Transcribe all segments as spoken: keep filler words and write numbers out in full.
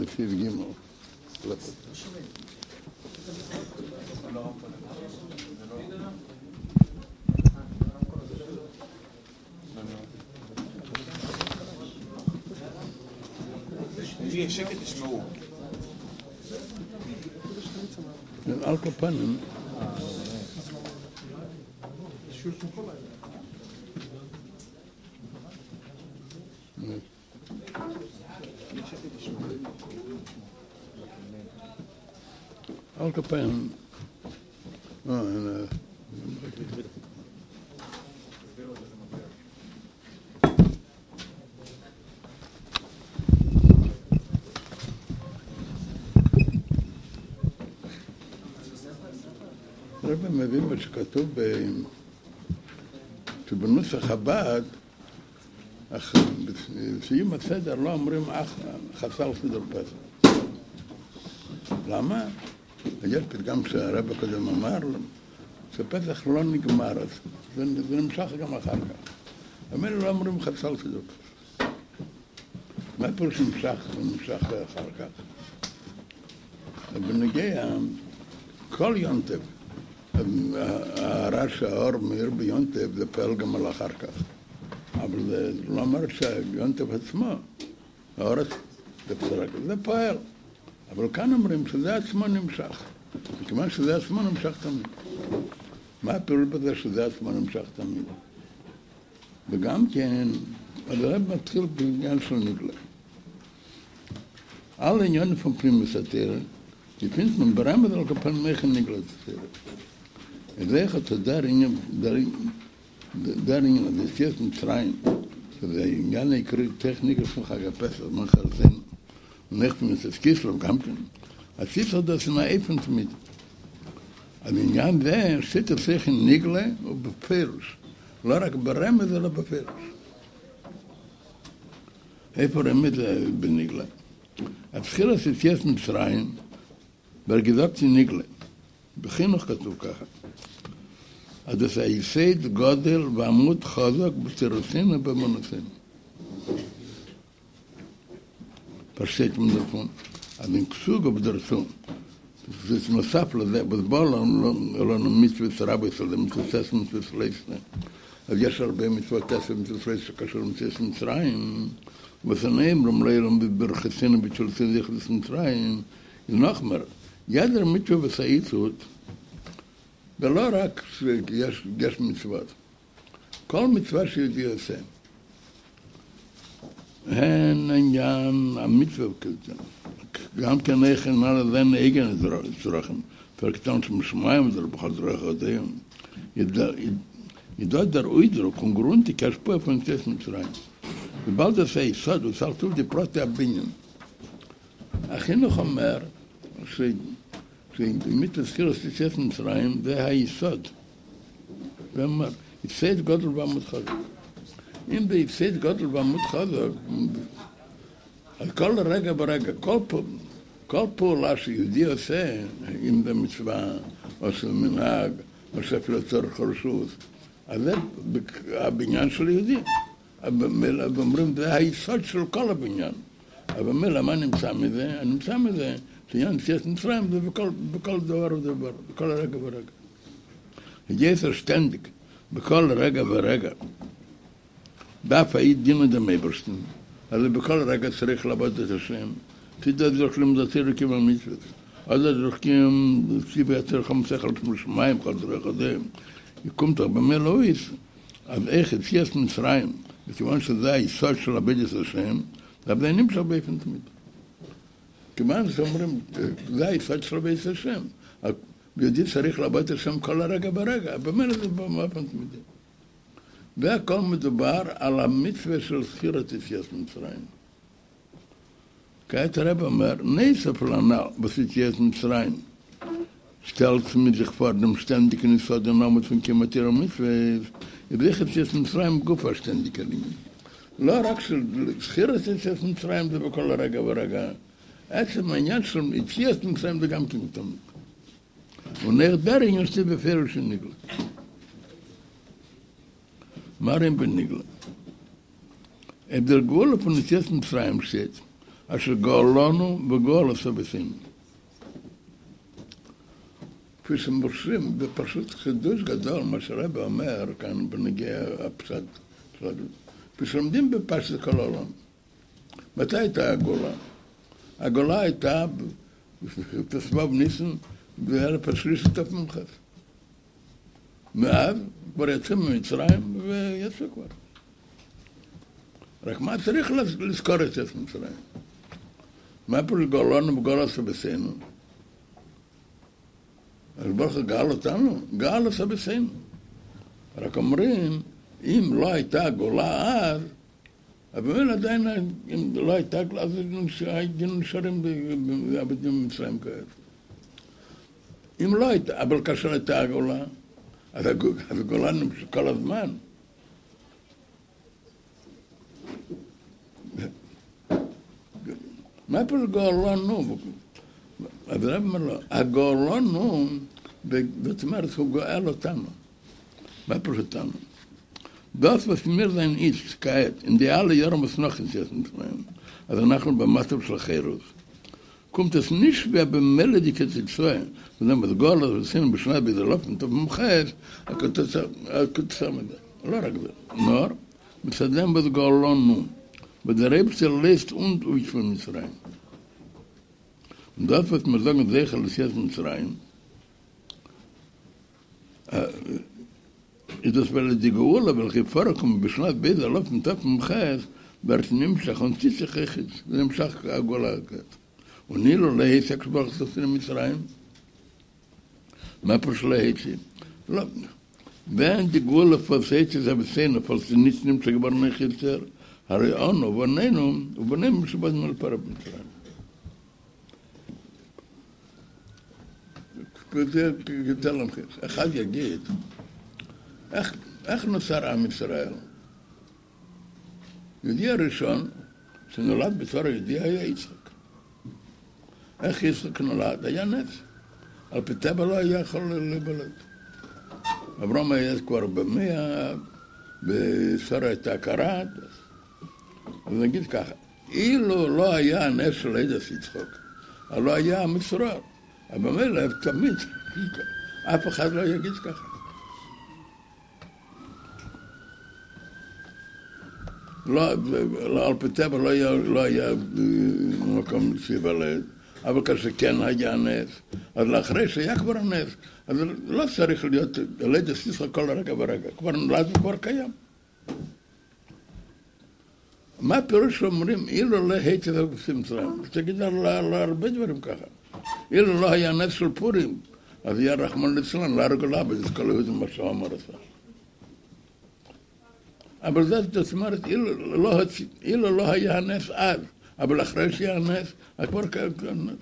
לפי גימל. יהיה שקט תשמעו. על כל פנים, על כל פנים, הרב מבין מה שכתוב שבנוסח חב"ד, בסיום הסדר לא אומרים חסל סדר פסח. למה? יש פתגם שהרב הקודם אמר שפסח לא נגמר, זה נמשך גם אחר כך. אבל לא אומרים חסל סדר פסח. מה פה שנמשך ונמשך אחר כך? בנגיע כל יונטב, הרעש האור מאיר ביונטב זה פועל גם על אחר כך. אבל זה לא אומר שיונטב עצמו, האורס זה פועל. אבל כאן אומרים שזה עצמו נמשך. וכיוון שזה עצמו נמשך תמיד. מה הפירוש בזה שזה עצמו נמשך תמיד? וגם כן, הרב מתחיל בעניין של נגלה. על עניין von Primus Atera, die findet man berammet al kapan meichen nigla Atera. Es echt darin, darin, darin, das jetzt mit Freien, der Jane kriegt Techniker von Chagapesach, man kann sehen, nicht mit das Kisel Gamken. Es ist so, dass eine Eifend mit. Aber in Jan der steht er sich in Nigla und Beferus. לא רק ברמז, אלא בפירוש. איפה רמז בניגלה? התחילה סיציאס מצרים, ברגזקתי ניגלה. בחינוך כתוב ככה. אז זה היסד גודל ועמוד חזק בתירוסין ובמונוסין. פרשת מנדפון. אז עם כסוג ובדרסון. זה נוסף לזה, בזבול לא נמצא וסרבה ישראל, מצוסס מצווה סלייסנה. אז יש הרבה מצוות עשר מצוות סלייסנה שקשור למצוות מצרים, וסנאים רמלאים בברכסינו בתשולסין יחדס מצרים, ינוחמר, ידר מצווה וסעיצות, ולא רק שיש, יש מצוות. כל מצווה שיהודי עושה. הן עניין המצווה כזה. גם כן איך נראה לזה נהגן צורכים. פרקטון שמשמעים את זה בכל דרך עודיהם. ידוע דראוי דרו, קונגרונטי, כשפוע פונצס מצרים. ובלד עשה יסוד, הוא סרטוב דפרוטי הבניין. החינוך אומר, שבאמת תזכיר לסצס מצרים, זה היסוד. ואומר, יפסד גודל ועמוד חזק. אם זה יפסד גודל ועמוד חזק, על כל רגע ברגע, כל פעם, כל פעולה שיהודי עושה, אם זה מצווה, או של מנהג, או שאפילו צורך רשות, אז זה הבניין של יהודי. אבל אומרים, זה היסוד של כל הבניין. אבל מילה, מה נמצא מזה? נמצא מזה, שעניין שיש מצרים, זה בכל, בכל דבר ודבר, בכל רגע ורגע. יסר שטנדיק, בכל רגע ורגע. דף היית דינו דמי ברשתים. אז בכל רגע צריך לעבוד את השם. תדע דרכים דתירקים המצוות. אז הדרכים, ציבי יצר חמסך על שמיים, כל דרך עדיהם. יקום תוך במלואיס. אז איך הציאס מצרים, וכיוון שזה היסוד של עבודת השם, זה הבדל נמשך באופן תמיד. כיוון שאומרים, זה היסוד של עבודת השם. ויהודי צריך לעבוד את השם כל הרגע ברגע. במילא זה באופן תמידי. והכל מדובר על המצווה של זכירת יציאת מצרים. כעת הרב אומר, נסף לנ"ל ביציאת מצרים, stellt mit sich vor dem ständigen Sodonomut von Kimatir und Mitzvah, יבדיח יציאת מצרים גוף השטנדיקה לימין. לא רק של זכירת יציאת מצרים זה בכל רגע ורגע, עצם העניין של יציאת מצרים זה גם כמתאמת. ונרדר עניין שתי בפירוש של ניגלה. מרים בניגלה. את דרגול הפונציאס מצרים שאת, אשר גאולנו וגאול עשה בסינו. כפי שמורשים, בפשוט חידוש גדול, מה שהרב אומר כאן בנגיע הפשט, כפי שלומדים בפשט כל העולם. מתי הייתה הגאולה? הגאולה הייתה בסבב ניסן באלף השלישי תשמ"ח. מאז כבר יצאו ממצרים ויצאו כבר. רק מה צריך לזכור את יצאו ממצרים? מה פה גאולנו וגאול עשה בסינו? אז ברוך גאל אותנו, גאל עשה בסינו. רק אומרים, אם לא הייתה גאולה אז, אבל עדיין, אם לא הייתה גאולה, אז היינו נשארים בעבדים במצרים כאלה. אם לא הייתה, אבל כאשר הייתה הגאולה, אז הגאולה נמשך כל הזמן. מה פה גאולנו? אז הרב אומר לו, הגאולנו, זאת אומרת, הוא גואל אותנו. מה פה אותנו? Das, was mir sein ist, כעת, in die alle Jahre muss noch ins Jessen sein. אז אנחנו במצב של חירות. kommt es nicht mehr במלדיקה תצועה. זאת אומרת, גאול, אז עשינו בשנת ביזלופן, טוב ממחר, הקוצר מזה. לא רק זה. נור, מסדם בגאולנו. בדרבצה לסט und euch von Mitzrayim. Und das, was wir sagen, Zeichel des Jessen Mitzrayim, ist das, weil die Geula, welche vorkommen, בשנת בית אלוף נטף ממחז, ואת נמשך, ונציצח אחד, ונמשך הגאולה הזאת. ונילו להיצק שברח סוסים למצרים. מה פרש להיצק? לא. ואין די גאולה פלסייצק זה בסיינו, פלסטינית נמשך ברנך יותר, הרי אנו ובנינו, ובנינו משובדנו על פרה במצרים. כזה כתל למחיר. אחד יגיד, איך, איך נוצר עם ישראל? יהודי הראשון שנולד בתור יהודי היה יצחק. איך יצחק נולד? היה נס. על פי טבע לא היה יכול לבלד. אברהם היה כבר במאה, בשרה הייתה קרת. אז נגיד ככה, אילו לא היה הנס של עדת יצחק, אז לא היה המצורר. אבל במילא תמיד, אף אחד לא יגיד ככה. לא, על פי טבע לא היה, לא היה מקום שיוולד, אבל כאשר כן היה נס, אז לאחרי שהיה כבר הנס, אז לא צריך להיות הולדת יצחק כל רגע ורגע, כבר נולד וכבר קיים. מה הפירוש שאומרים, אילו לא הייתי במצרים? תגיד על הרבה דברים ככה. אילו לא היה נס של פורים, אז היה רחמנא ליצלן, להרוג עליו, וזה כל היהודים מה שאומר עשה. אבל זאת אומרת, אילו לא היה הנס אז, אבל אחרי שהיה הנס, אז כבר כאן.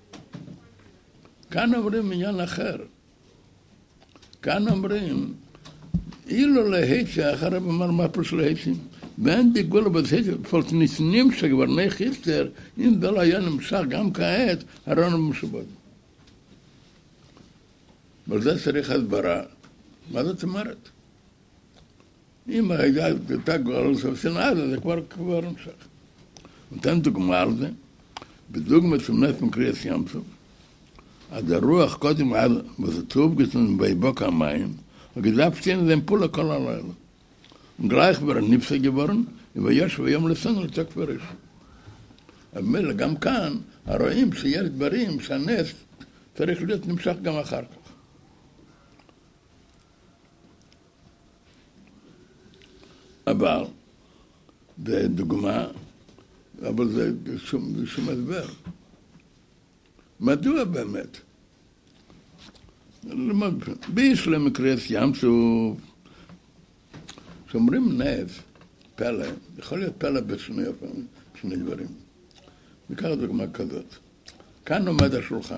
כאן אומרים עניין אחר. כאן אומרים, אילו להיצה, אחרי אמר מה פרוש להיצה, ואין דיגולה בזהיצה, פולט ניסנים שכבר חיסטר, אם זה לא היה נמשך גם כעת, הרענו משובד. אבל זה צריך הסברה. מה זאת אומרת? אם הייתה גאולה סופסין אז, זה כבר כבר נמשך. נותן דוגמה על זה, בדוגמה סומנס מקריאס ים סוף, אז הרוח קודם עד, וזה טוב גצון ביבוק המים, וגזף שתין זה מפולה כל הלילה. גלייך בר ניפסה גבורן, ויש ויום לסון לצוק פרש. אבל גם כאן, הרואים שיש דברים שהנס צריך להיות נמשך גם אחר כך. אבל, זה דוגמה, אבל זה שום, זה שום הסבר. מדוע באמת? בישלם מקריאס ים סוף, שאומרים נס, פלא, יכול להיות פלא בשני אופן, בשני דברים. ניקח דוגמה כזאת. כאן עומד השולחן,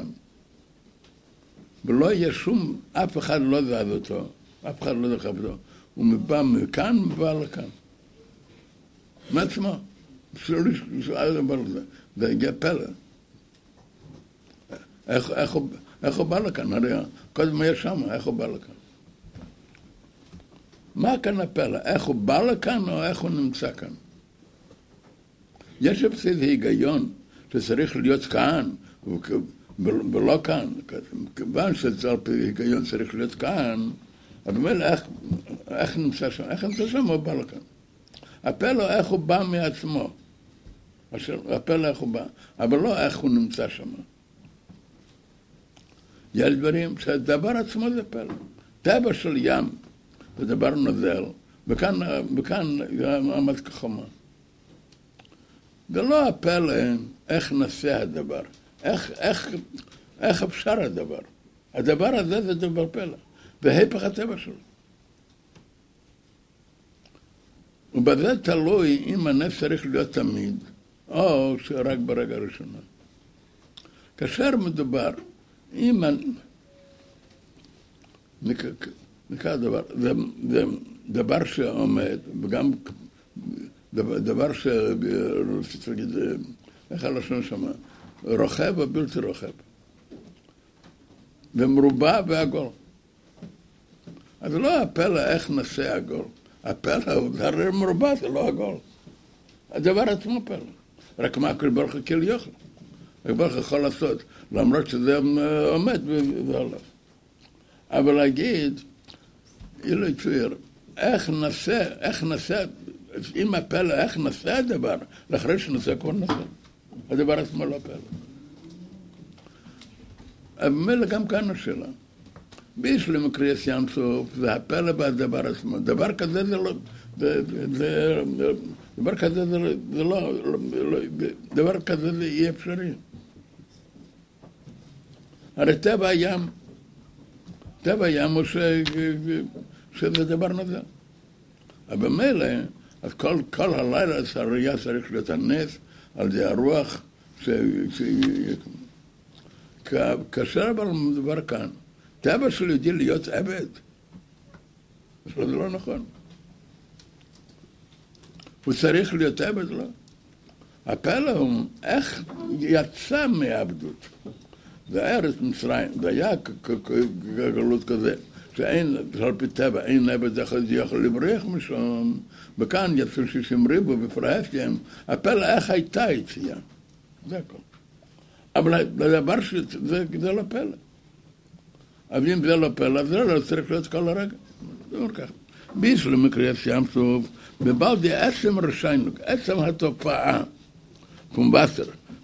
ולא יהיה שום, אף אחד לא זז אותו, אף אחד לא דחף אותו. הוא מבא מכאן, מבא לכאן. מעצמו. זה הגיע פלא. איך, איך, איך הוא בא לכאן? הרי קודם היה שם, איך הוא בא לכאן? מה כאן הפלא? איך הוא בא לכאן או איך הוא נמצא כאן? יש איזה היגיון שצריך להיות כאן, ולא כאן, כיוון שזה על פי היגיון צריך להיות כאן, אז במילא איך, איך נמצא שם? איך נמצא שם הוא בא לכאן? הפלא איך הוא בא מעצמו. הפלא איך הוא בא, אבל לא איך הוא נמצא שם. יש דברים שהדבר עצמו זה פלא. טבע של ים זה דבר נוזל, וכאן, וכאן עמד כחומה. זה לא הפלא איך נעשה הדבר, איך, איך, איך אפשר הדבר. הדבר הזה זה דבר פלא, והיפך הטבע שלו. ובזה תלוי אם הנס צריך להיות תמיד, או שרק ברגע הראשונה. כאשר מדובר, אם נקרא דבר, זה, זה דבר שעומד, וגם דבר, דבר ש... רציתי להגיד, איך הלשון שמה? רוחב ובלתי רוחב. ומרובע ועגול. אז לא הפלא איך נעשה עגול. הפלא הוא הרי מרובע, זה לא עגול. הדבר עצמו פלא. רק מה כל ברוך כל יוכל. רק ברוך יכול לעשות, למרות שזה עומד והולך. אבל להגיד, אילו יצויר, איך נעשה, איך נעשה, אם הפלא, איך נעשה הדבר, לאחרי שנעשה כבר נעשה. הדבר עצמו לא פלא. אבל מילא גם כאן השאלה. בישלם קריאס ים סוף, זה הפלא בהדבר עצמו. דבר כזה זה לא, זה, זה, דבר כזה זה, זה לא, דבר כזה זה אי אפשרי. הרי טבע הים, טבע הים הוא ש, שזה דבר נוזל. אבל מילא, אז כל, כל הלילה הראייה צריך להיות הנס, על זה הרוח, ש, ש, כאשר אבל מדבר כאן, טבע של יהודי להיות עבד, זה לא נכון. הוא צריך להיות עבד, לא? הפלא הוא איך יצא מעבדות. זה ארץ מצרים, זה היה גלות כזה, שאין, על פי טבע, אין עבד אחד יכול לברוח משם, וכאן יצאו שישים ריבו בפרהסים, הפלא איך הייתה יציאה. זה הכל. אבל הדבר שזה זה לא פלא. אבל אם זה לא פלא, זה לא צריך להיות כל הרגע. זה אומר ככה. בישלם קריאס ים סוף, בבלדי עצם רשיינוק, עצם התופעה, פומבסר,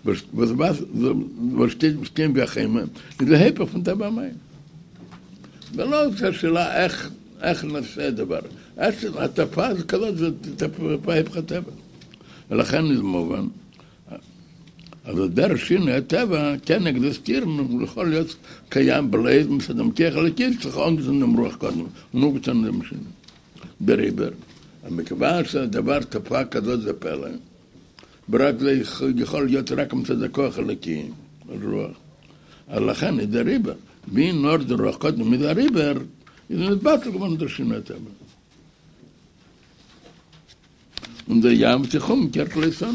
ושתים והחיימה, זה היפך פונטבע מים. ולא זו שאלה איך נעשה דבר. עצם התופעה זה כזאת, זה תופעה היפך הטבע. ולכן זה מובן. אז הדרך שינוי הטבע, כן אקזסטיר, הוא יכול להיות קיים בלעז, מסדם כך לקיר, צריך אונגזן נמרוח קודם, ונו קצן למשין. בריבר, מכיוון שהדבר תופעה כזאת זה פלא, ברק זה יכול להיות רק מצד הכוח הלקי, רוח. אז לכן, זה ריבר. בין נור זה רוח קודם, מזה ריבר, זה נתבטל כבר נדר שינוי הטבע. וזה ים תיכום, קרק ליסון.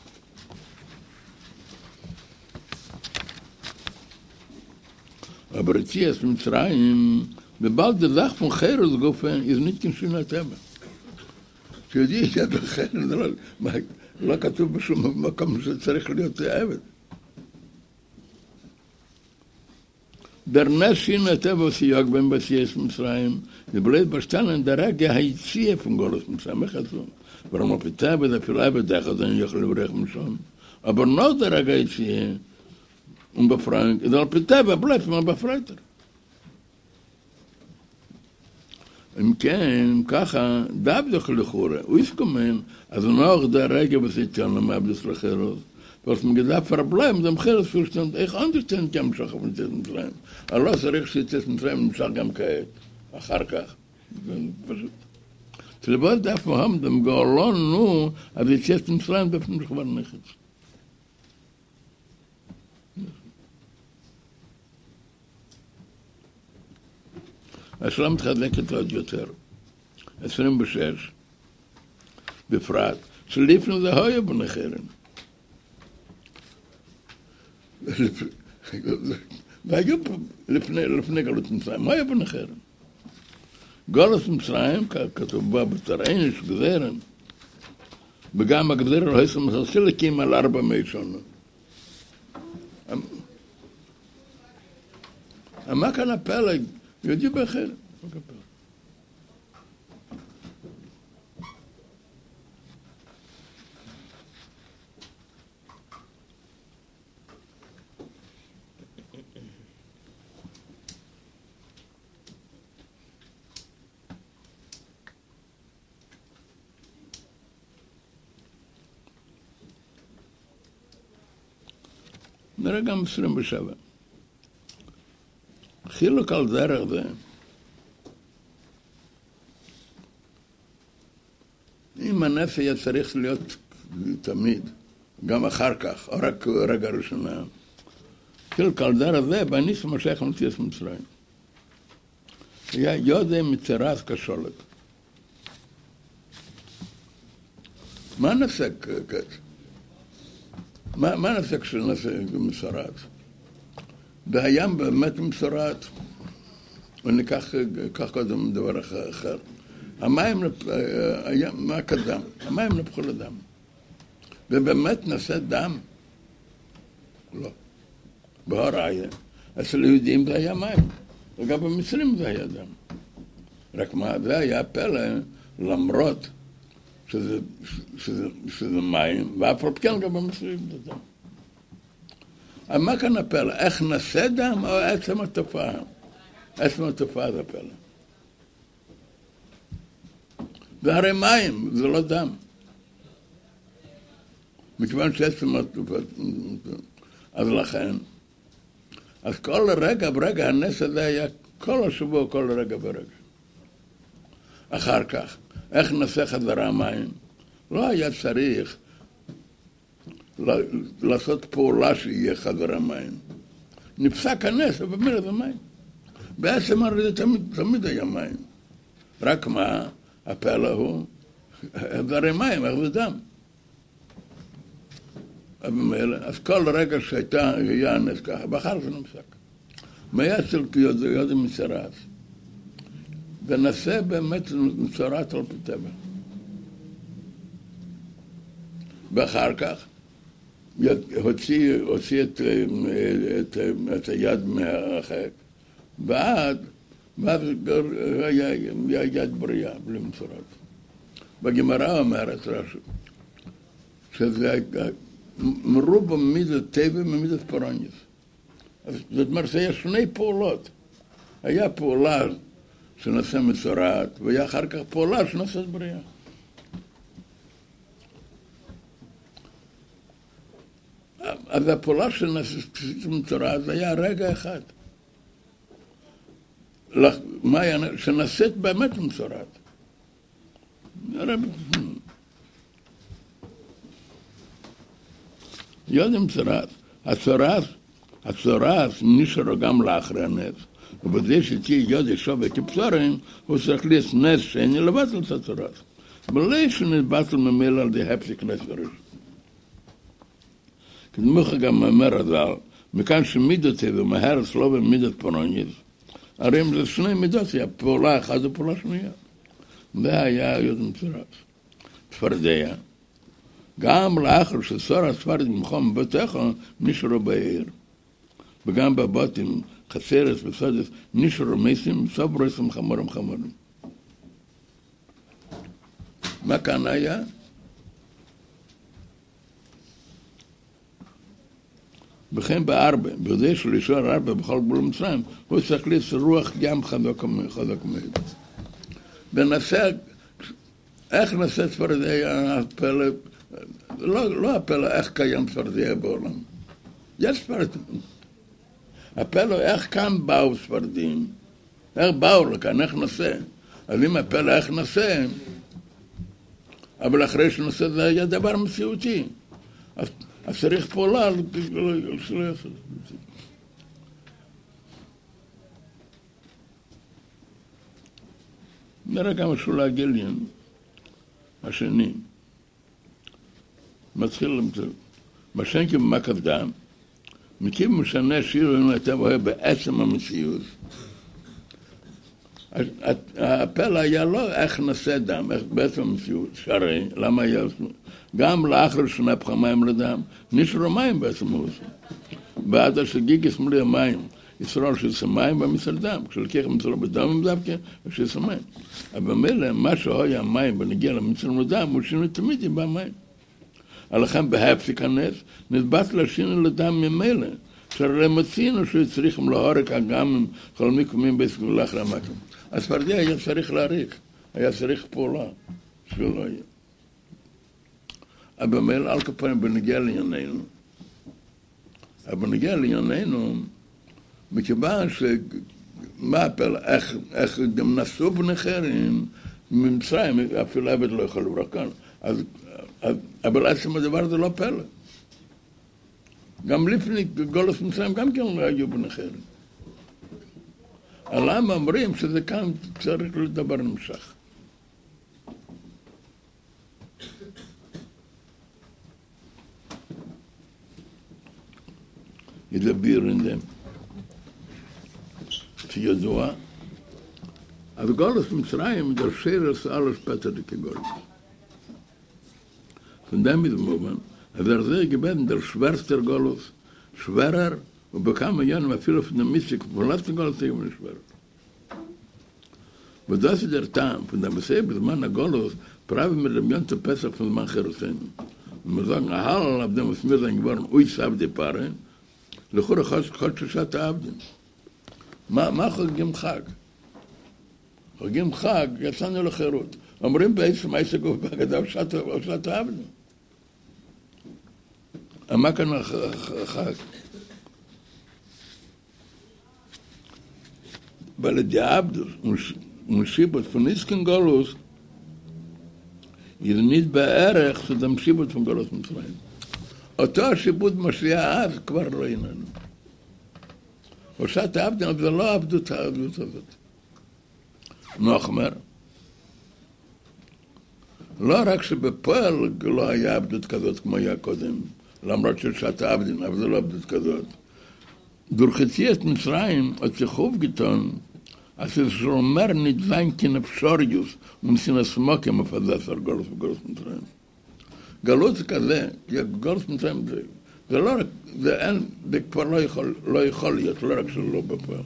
aber jetzt mit Mitzrayim, bald der Sach von Cheres Gofen ist nicht kein schöner Thema. Für die ist ja der Cheres, לא כתוב בשום מקום שצריך להיות עבד. Der Ness schien der Teva Siyag ben Basies Mitzrayim, זה בלית בשתלן דרגע היציאה von גולוס Mitzrayim, איך עשו? warum auf die Teva, der viel עבד דרך אז אני יכול לברך משום. aber noch דרגע היציאה, und befreien, ist auf die Teva, bleibt man befreiter. אם כן, ככה, דבדך לכאורה, הוא יסכומן, אז נוח דרגע בסיטיון למעבדס לחירות, was man gesagt verbleiben, dem Chereszustand, ich understand גם שחר ונצאת מצרים. אבל לא צריך שיצאת מצרים נמשך גם כעת, אחר כך. פשוט. שלבוד דף מוהם, דם גאולון נו, אז יצאת מצרים בפנים שכבר נחץ. השלום מתחזקת עוד יותר. עשרים ושש, בפרט, שלפנו זה הויה בנחרן. והיו לפני, לפני גלות מצרים, מה היה בנחרן? גלות מצרים, כתוב בה בתרעין, יש גזרן, וגם הגזרן לא עשו מחסילקים על ארבע מי שונה. מה כאן הפלא? יהודי באחר. מה כאן הפלא? נראה גם עשרים ושבע. חילוק על דרך זה. אם הנפש היה צריך להיות תמיד, גם אחר כך, או רק רגע ראשונה. חילוק על דרך זה, בניס משך למציאות מצרים. היה יודע מצרס כשולת. מה נעשה כעת? מה, מה נעשה כשנעשה מסורת? והים באמת מסורת, וניקח קודם דבר אחר. המים, מה קדם? המים נפחו לדם. ובאמת נעשה דם? לא. בהוראיה. אצל היהודים זה היה מים. וגם במצרים זה היה דם. רק מה, זה היה פלא, למרות שזה, שזה, שזה מים, ואף על כן גם במצרים זה דם. אבל מה כאן הפלא? איך נעשה דם או עצם התופעה? עצם התופעה זה הפלא. והרי מים זה לא דם. מכיוון שעצם התופעה... אז לכן, אז כל רגע ברגע הנס הזה היה כל השבוע, כל רגע ברגע. אחר כך, איך נעשה חזרה מים? לא היה צריך לעשות פעולה שיהיה חזרה מים. נפסק הנס, ובמילא זה מים. בעצם הרי זה תמיד, תמיד היה מים. רק מה? הפלא הוא, זה הרי מים, איך זה דם. אז כל רגע שהייתה, היה הנס ככה, ואחר זה נפסק. מה היה אצל יהודי מצרס? ונעשה באמת מצורת על פי טבע. ואחר כך הוציא, הוציא את, את, את היד מהרחק, ועד, ואז היה, היה יד בריאה, בלי מצורת. בגמרא אומרת רש"י, שזה מרוב מידת טבע ומידת פורענות. זאת אומרת, היה שני פעולות. היה פעולה שנעשה מצורת, והיה אחר כך פעולה שנעשה בריאה. אז הפעולה שנעשה מצורת זה היה רגע אחד. מה היה? שנעשית באמת מצורת. יודעים מצורת. הצורת, הצורת נשארו גם לאחרי הנס. ובזה שתהיה יודע שווה כבשרים, הוא צריך להיות נס שני לבטל את הצורת. בלי שנבטל ממילא על די הפסיק נס וראשון. כדמוך גם מאמר הזל, מכאן שמידות זה מהר אצלו במידות פורענות, הרי אם זה שני מידות, זה פעולה אחת ופעולה שנייה. זה היה יודעים מצורת. צפרדיה. גם לאחר שסור הספרד במחום בבתיך נשארו בעיר. וגם בבתים חסרס וסודס נשארו מסים, סוברסים חמורים חמורים. מה כאן היה? וכן בארבע, בידי שלישור ארבע בכל גבול מצרים, הוא צריך להיות רוח ים חזק מאוד. ונעשה, איך נעשה צפרדיה הפלא? לא, לא הפלא, איך קיים צפרדיה בעולם. יש צפרדיה. הפלא, איך כאן באו צפרדים? איך באו לכאן, איך נעשה? אז אם הפלא, איך נעשה? אבל אחרי שנעשה זה היה דבר מציאותי. אז, אז צריך פעולה שלא יעשה. נראה גם משול הגיליון השני. מתחיל למצוא. משן כבמקף דם, מכיוון משנה שיר אם אתה רואה בעצם המציאות. הפלא היה לא איך נעשה דם, איך בעצם המציאות. שרי, למה היה? גם לאחר שנפחה מים לדם, נשארו מים בעצם הוא עושה. ועד השגיגס מלא מים, ישראל שיש מים במצר דם, כשלקח מצר בדם עם דווקא, שיש מים. אבל מילא, מה שהיה מים ונגיע למצר בדם, הוא שינוי תמיד עם המים. הלכם בהפסיק הנס, נדבט לשינו לדם ממילא. שהרי מצינו שצריכים להורק גם עם כל מיקומים בסגולה אחרי המקים. הספרדי היה צריך להריק, היה צריך פעולה, שלא יהיה. אבל מילא על כפיים בנגיע לענייננו. אבל בנגיע לענייננו, מכיוון שמה הפלא, איך, איך גם נסעו בני חרים ממצרים, אפילו עבד לא יכול לברוק כאן. אז, אז, אבל עצם הדבר זה לא פלא. גם לפני גולוס מצרים גם כן לא היו בני חרים. למה אומרים שזה כאן צריך לדבר נמשך? ידבר in dem. שידוע, אז גולוס מצרים, der Schere ist alles später die Golus. Von dem ist Moment, also er sei gebeten, der schwerste Golus, schwerer, und bekam er ja noch viel von der Mystik, von letzten Golus ist immer schwerer. Und das ist der Tam, von der Messiah, bis man der Golus, pravi mit dem ganzen Pesach von man Cherusim. Und man sagt, ahal, ab dem es mir sein geworden, ui sab die Paare, לכאורה חוד ששת העבדים. מה, מה חוגגים חג? חוגגים חג, יצאנו לחירות. אומרים בעצם, מה יסגוף בהגדה, שת העבדים. מה כאן החג? בלדי עבדוס, משיבות פוניסקן גולוס, ידנית בערך שזה משיבות פון גולוס מצרים. אותו השיבוד משיע אז כבר לא איננו. הושעת העבדים, אבל זה לא העבדות העבדות הזאת. נוח אומר, לא רק שבפועל לא היה עבדות כזאת כמו היה קודם, למרות שהושעת העבדים, אבל זה לא עבדות כזאת. דורכציית מצרים, או צחוב גיטון, אז זה שאומר נדוון כנפשוריוס, ומסין הסמוקים הפזס על גולוס וגולוס מצרים. גלות זה כזה, כי גולוס מצרים זה, זה לא רק, זה אין, זה כבר לא יכול, לא יכול להיות, לא רק שלא בפועל.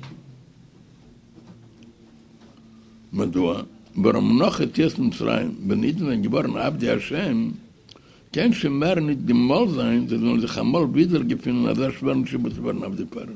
מדוע? ברמנוח את יס מצרים, בנידן גברן עבדי השם, כן שמר נדמול זין, זה זה חמול בידר גפין, אז השברן שבצברן עבדי פרן.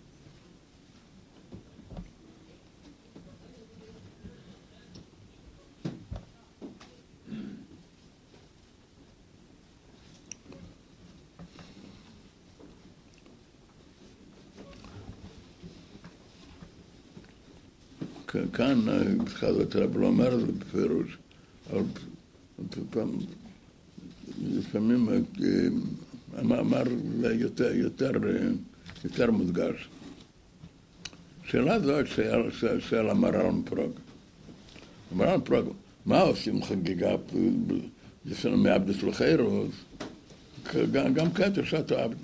כאן, חזרת רב לא אומר זה בפירוש, אבל לפעמים אמר יותר, יותר, יותר מודגש. שאלה זאת שאל המהר"ל מפראג. המהר"ל מפראג, מה עושים חגיגה? יש לנו מעבדות לחירות, גם כאן תשעת העבד.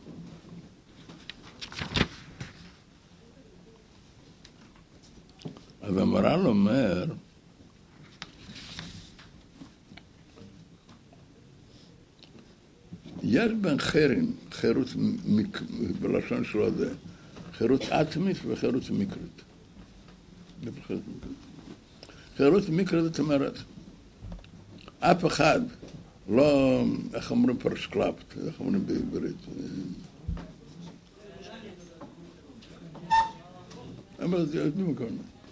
אז המהר"ל אומר, יש בין חרם, חירות, בלשון שלו זה, חירות עצמית וחירות מקרית. חירות מקרית זאת אומרת, אף אחד לא, איך אומרים פרשקלפט, איך אומרים בעברית? אבל זה במקום.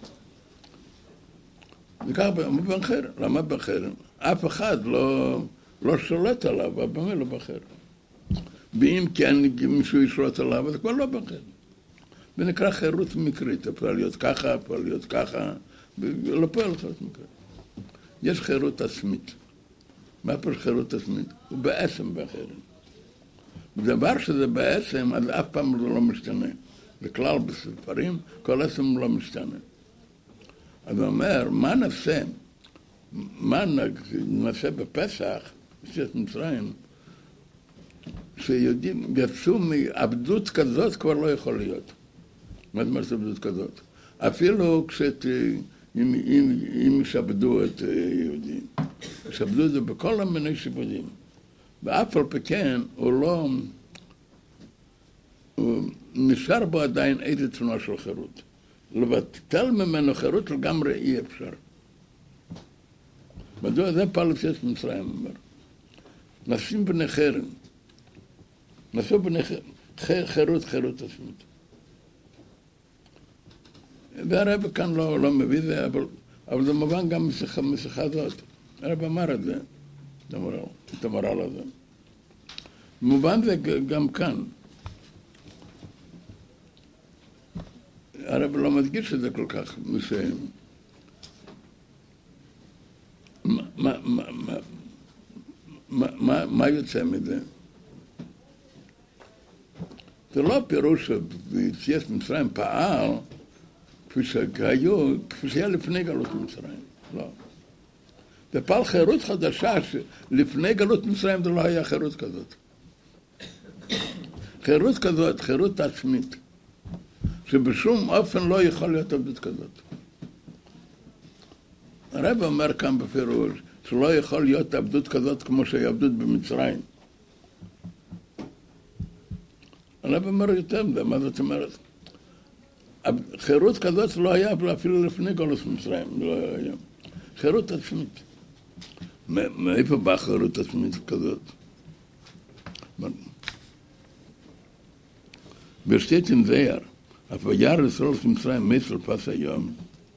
וכך בן חרם, למה בן חרם? אף אחד לא, לא שולט עליו, אבל באמת לא בן חרם. ואם כן מישהו ישלוט עליו, אז כבר לא בן חרם. ונקרא חירות מקרית, אפשר להיות ככה, אפשר להיות ככה, ולא פועל חירות מקרית. יש חירות עצמית. מה פה חירות עצמית? הוא בעצם בן חרם. דבר שזה בעצם, אז אף פעם זה לא משתנה. בכלל בספרים, כל עצם לא משתנה. אז הוא אומר, מה נעשה? מה נעשה בפסח, בשביעת מצרים, שיודעים, יצאו מעבדות כזאת כבר לא יכול להיות. מה זאת אומרת עבדות כזאת? אפילו כשאת, אם, אם, אם ישעבדו את יהודים, ישעבדו את זה בכל המיני שיבודים. ואף על פי כן, הוא לא, הוא, נשאר בו עדיין איזה תנועה של חירות. לבטל ממנו חירות לגמרי אי אפשר. מדוע זה פעל יציאת מצרים אומר? נשים בני חרם. נשאו בני חירות, חירות עצמית. והרב כאן לא, לא מביא זה, אבל, אבל זה מובן גם משיחה, משיחה זאת. הרב אמר את זה, את המורל הזה. מובן זה גם כאן. הרב לא מדגיש את זה כל כך מסוים. מה, מה, מה, מה, מה, מה יוצא מזה? זה לא פירוש שביציאת מצרים פעל כפי שהיו, כפי שהיה לפני גלות מצרים. לא. זה פעל חירות חדשה שלפני גלות מצרים זה לא היה חירות כזאת. חירות כזאת, חירות עצמית, שבשום אופן לא יכול להיות עבדות כזאת. הרב אומר כאן בפירוש שלא יכול להיות עבדות כזאת כמו שהיא עבדות במצרים. הרב אומר יותר מזה, מה זאת אומרת? חירות כזאת לא היה אפילו לפני גלות מצרים, לא היה. חירות עצמית. מאיפה באה חירות עצמית כזאת? בשתית עם זייר, אף וירא ישראל מצרים מסר פס היום.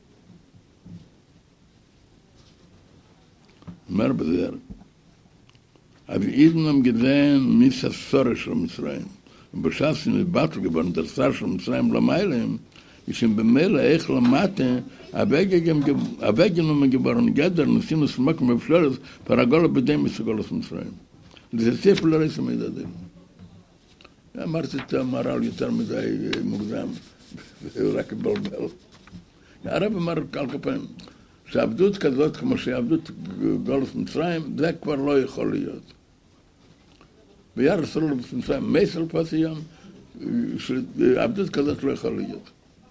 אומר בזייר, אז אידנם גדן מססורה של מצרים. ובשעס נבטל גבון דרסר של מצרים למיילם, ושם במילא איך למטה, הבגנו מגברון גדר, ניסינו סמוק מבשלת, פרגולה בדי מסגולת מצרים. זה סיפר לרס המדדים. אמרתי את המרל יותר מדי מוקדם, והוא רק בלבל. הרב אמר על כפיים, שעבדות כזאת כמו שעבדות גולת מצרים, זה כבר לא יכול להיות. וירא ישראל מצרים מסר פס היום, שעבדות כזאת לא יכול להיות.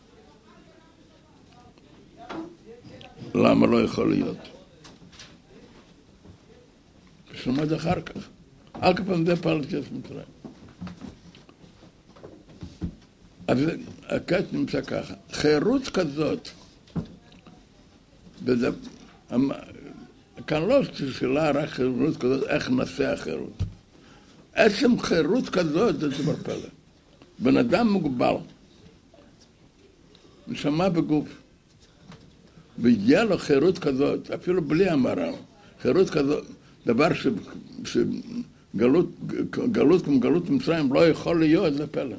למה לא יכול להיות? שמעד אחר כך. על כפיים זה פעל יציאת מצרים. אז הקט נמצא ככה. חירות כזאת, וזה, כאן לא שאלה רק חירות כזאת, איך נעשה החירות. עצם חירות כזאת זה דבר פלא. בן אדם מוגבל, נשמה בגוף, והגיע לו חירות כזאת, אפילו בלי המראה, חירות כזאת, דבר ש, שגלות, גלות כמו גלות מצרים לא יכול להיות, זה פלא.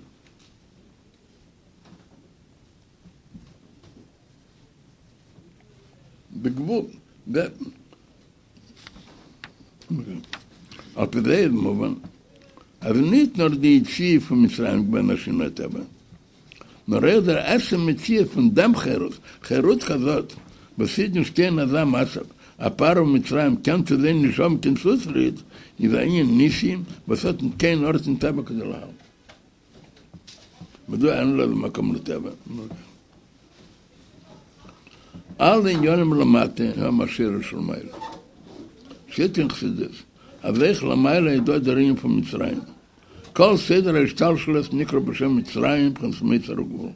בגבול, על כדי מובן, אז ניתנור די הציע von מצרים בין השינות הבא. נראה der erste מציע von dem חירות, חירות כזאת, בסידנו שתי נזם עשב, הפער ומצרים כן תדעי נשום כנסוסרית, ידעין ניסים, בסות כן אורס נטבע כדי להל. מדוע אין לו מקום לטבע? על עניונים למטה, המשיר של מיילה. שייתן חסידס, אז איך למיילה ידוע דרים פה מצרים. כל סדר ההשתלשלות נקרא בשם מצרים, פרנס מיצר וגבול.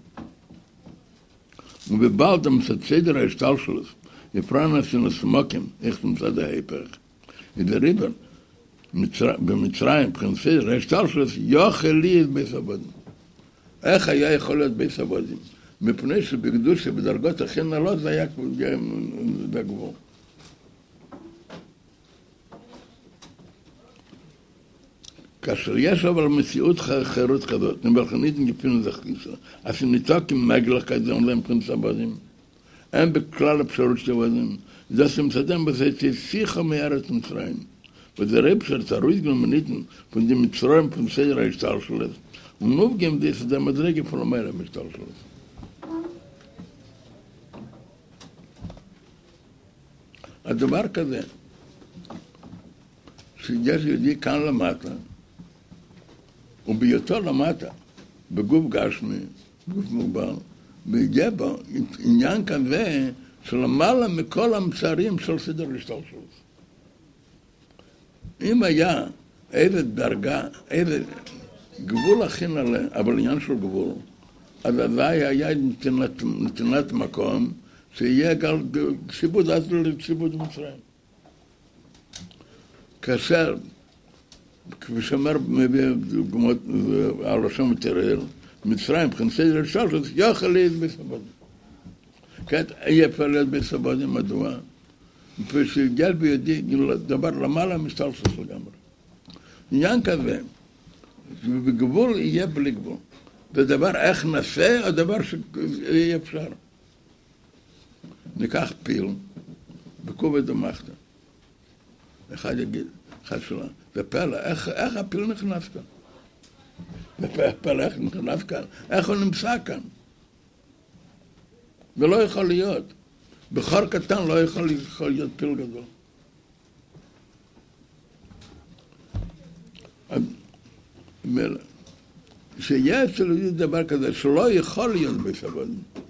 ובבלד המצד סדר ההשתלשלות, יפרנס ונסמוקים, איך מצד ההיפך. ידריבר, במצרים, פרנס סדר ההשתלשלות, יוכל לי את בית עבודים. איך היה יכול להיות בית עבודים? מפני שבקדוש שבדרגות הכי נעלות זה היה בגבול. כאשר יש אבל מציאות חירות כזאת, נבלחנית נגיפין זכיסה, אז ניתוק עם מגלח כזה, אומרים פרנס עבודים, אין בכלל אפשרות של עבודים, זה שמצדם בזה שיחה מארץ מצרים, וזה רב שרצרוי גלמניתן, פונדי מצרים פונסדר ההשתלשלות, ונובגם די סדה מדרגי פלומר המשתלשלות. הדבר כזה, שיש יהודי כאן למטה, ובהיותו למטה, בגוף גשמי, גוף מוגבל, והגיע בו עניין כזה שלמעלה מכל המצרים של סדר השתלשלות. אם היה איזה דרגה, איזה גבול הכי נעלה, אבל עניין של גבול. אז זה היה נתינת, נתינת מקום שיהיה גם שיבוד עד לשיבוד מצרים. כאשר, כפי שאומר דוגמאות על השם ותראה, מצרים, כנסי לרשל, יוכל להיות בסבוד. כעת, אי אפשר להיות בסבוד, מדוע? ושגל בידי דבר למעלה מסתלסס לגמרי. עניין כזה, בגבול יהיה בלי גבול. זה דבר איך נעשה, או דבר שאי אפשר. ניקח פיל, בכובד ומחתה. אחד יגיד, אחד שלה, זה פלא, איך, איך הפיל נכנס כאן? זה פלא, איך נכנס כאן? איך הוא נמצא כאן? זה לא יכול להיות. בחור קטן לא יכול, יכול להיות פיל גדול. שיהיה אצל יהודי דבר כזה שלא יכול להיות בסבוד.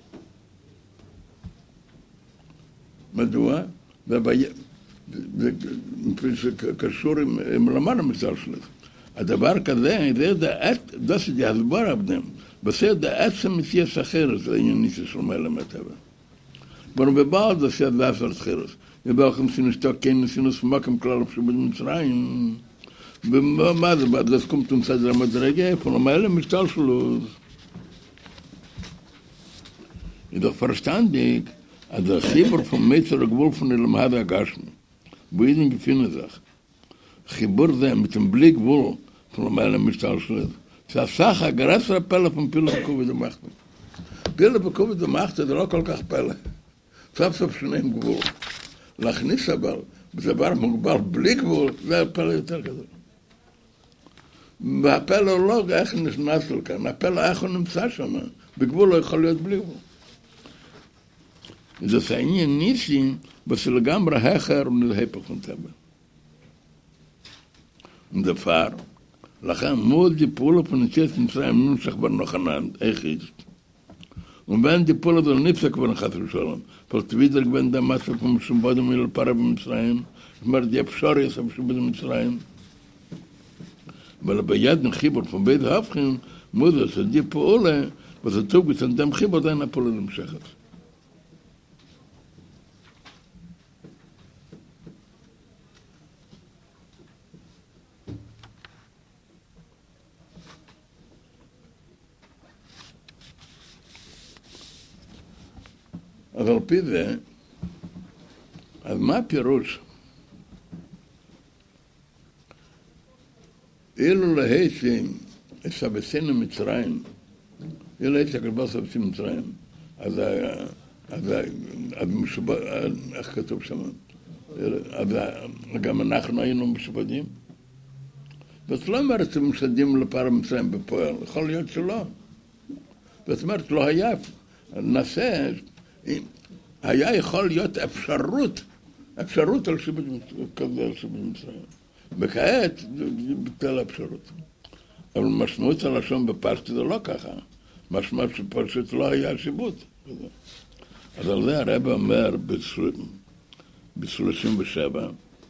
מדוע? זה קשור עם למעלה מצל שלך. הדבר כזה, זה שיסבור עבדם, בסדר עצם מציאס אחרת, זה ענייני של מעלה מהטבע. ובבעל זה שזה עשר סחירות. ובאוכם סינוסתו כן סינוס מקם כלל פשוט במצרים. ומה זה? בעד לסכום תומצא זה המדרגה, איפה? למה אלה משתל שלו? ידוך פרשטנדיק, אז החיבור von Metzer הגבול von למד הגשמי. בוידן גפינה זך. חיבור זה, מתם בלי גבול, von למעלה משתל שלו. שהסך הגרס הפלא von פילה בקובד המחתה. פילה בקובד המחתה זה לא כל כך פלא. סוף סוף שניהם גבול. להכניס אבל, בדבר מוגבל בלי גבול, זה הפלא יותר גדול. והפלא לא איך נכנס לכאן, הפלא איך הוא נמצא שם, בגבול לא יכול להיות בלי גבול. זה העניין ניסי, בסלגמרי החר ולהפך מטבע. דבר, לכן מאוד דיפולו פניצת מצרים נמשך ברנוחנן, איך יש. ובין דיפולו זה נפסק ברנחת ראשון, אבל תבידר גבין דמאס וכמו שבודם אל פרה במצרים, זאת אומרת, יפשר יסב שבודם במצרים. אבל ביד נחיבור von בית ההפכים, מוזס, די פעולה, וזה טוב בסנדם חיבור, עדיין הפעולה נמשכת. אז על פי זה, אז מה הפירוש? אילו להיסים, סבסינו מצרים, אילו להיסים הקרבה סבסינו מצרים, אז, אז, אז משובד, איך כתוב שם? אז גם אנחנו היינו משובדים. זאת לא אומרת שמשדים לפרה מצרים בפועל, יכול להיות שלא. זאת אומרת, לא היה, נעשה, היה יכול להיות אפשרות, אפשרות על שיבוד כזה על שיבוד מצרים. וכעת ביטל האפשרות. אבל משמעות הלשון בפשטות זה לא ככה. משמעות שפשוט לא היה שיבוד. אז על זה הרב אומר ב-שלושים ושבע,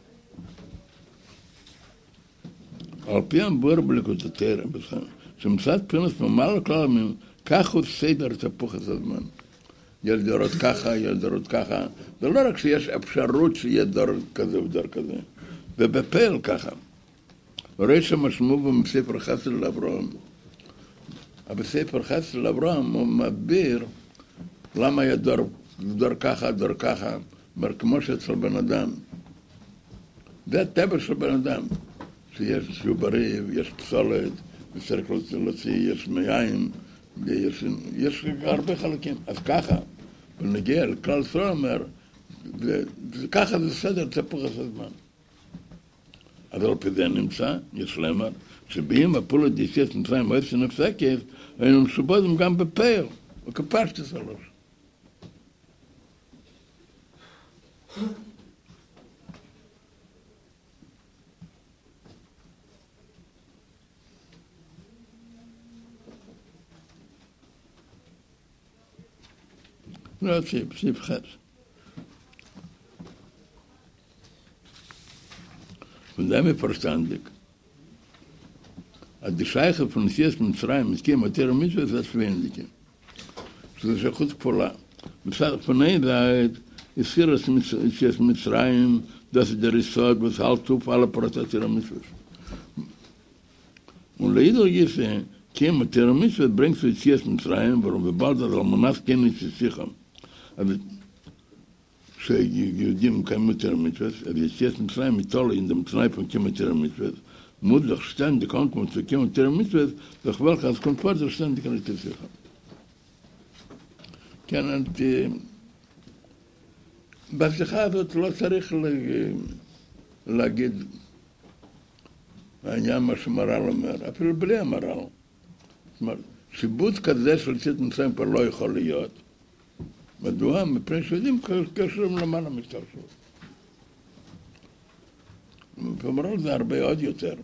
על פי המבור בליקוטטרם, שמצד פינוס ממעלה כלל המין, כך הוא סדר תפוח את הזמן. יש דורות ככה, יש דורות ככה. זה לא רק שיש אפשרות שיהיה דור כזה ודור כזה. ובפעל ככה. רואה שמשמעו בספר חסד לאברהם. אבל בספר חסד לאברהם הוא מביר למה היה דור, דור ככה, דור ככה. אומר, כמו שאצל בן אדם. זה הטבע של בן אדם. שיש שהוא בריא, יש פסולת, וצריך להוציא, יש מים, יש, יש הרבה חלקים. אז ככה, ונגיע לכלל ישראל אומר, וככה זה סדר תפוח את הזמן. אז על פי זה נמצא, יש לומר, שבאים הפעולה דיסייס מצרים מועצת נפסקת, היינו משובדים גם בפעל, וכפשתי שלוש. לא, סיף, סיף חץ. Und damit verstandig. die Scheiche von Sies Mitzrayim, es gibt Matera Mitzvah, das ist wenige. Das ist eine gute Pola. Von einer Seite ist hier das Sies Mitzrayim, das ist der Resort, was halt auf alle Prozesse der Mitzvah. Und leider ist es, kein Matera Mitzvah bringt zu Sies Mitzrayim, warum wir bald das Almanas kennen, ist es sicher. Aber שיהודים קיימו יותר מצוות, אז יציאת מצרים איתו עם מצרים קיימו יותר מצוות, מודלך שטנדי קונקום קיימו יותר מצוות, וחבל לך אז קונפורט זה שטנדי כאן לתציחה. כן, בשיחה הזאת לא צריך להגיד העניין מה שמר"ל אומר, אפילו בלי המר"ל. זאת אומרת, שיבוץ כזה של יציאת מצרים כבר לא יכול להיות. מדוע? מפני שיודעים קשרים למעלה משתרשות. ואומרו זה הרבה עוד יותר.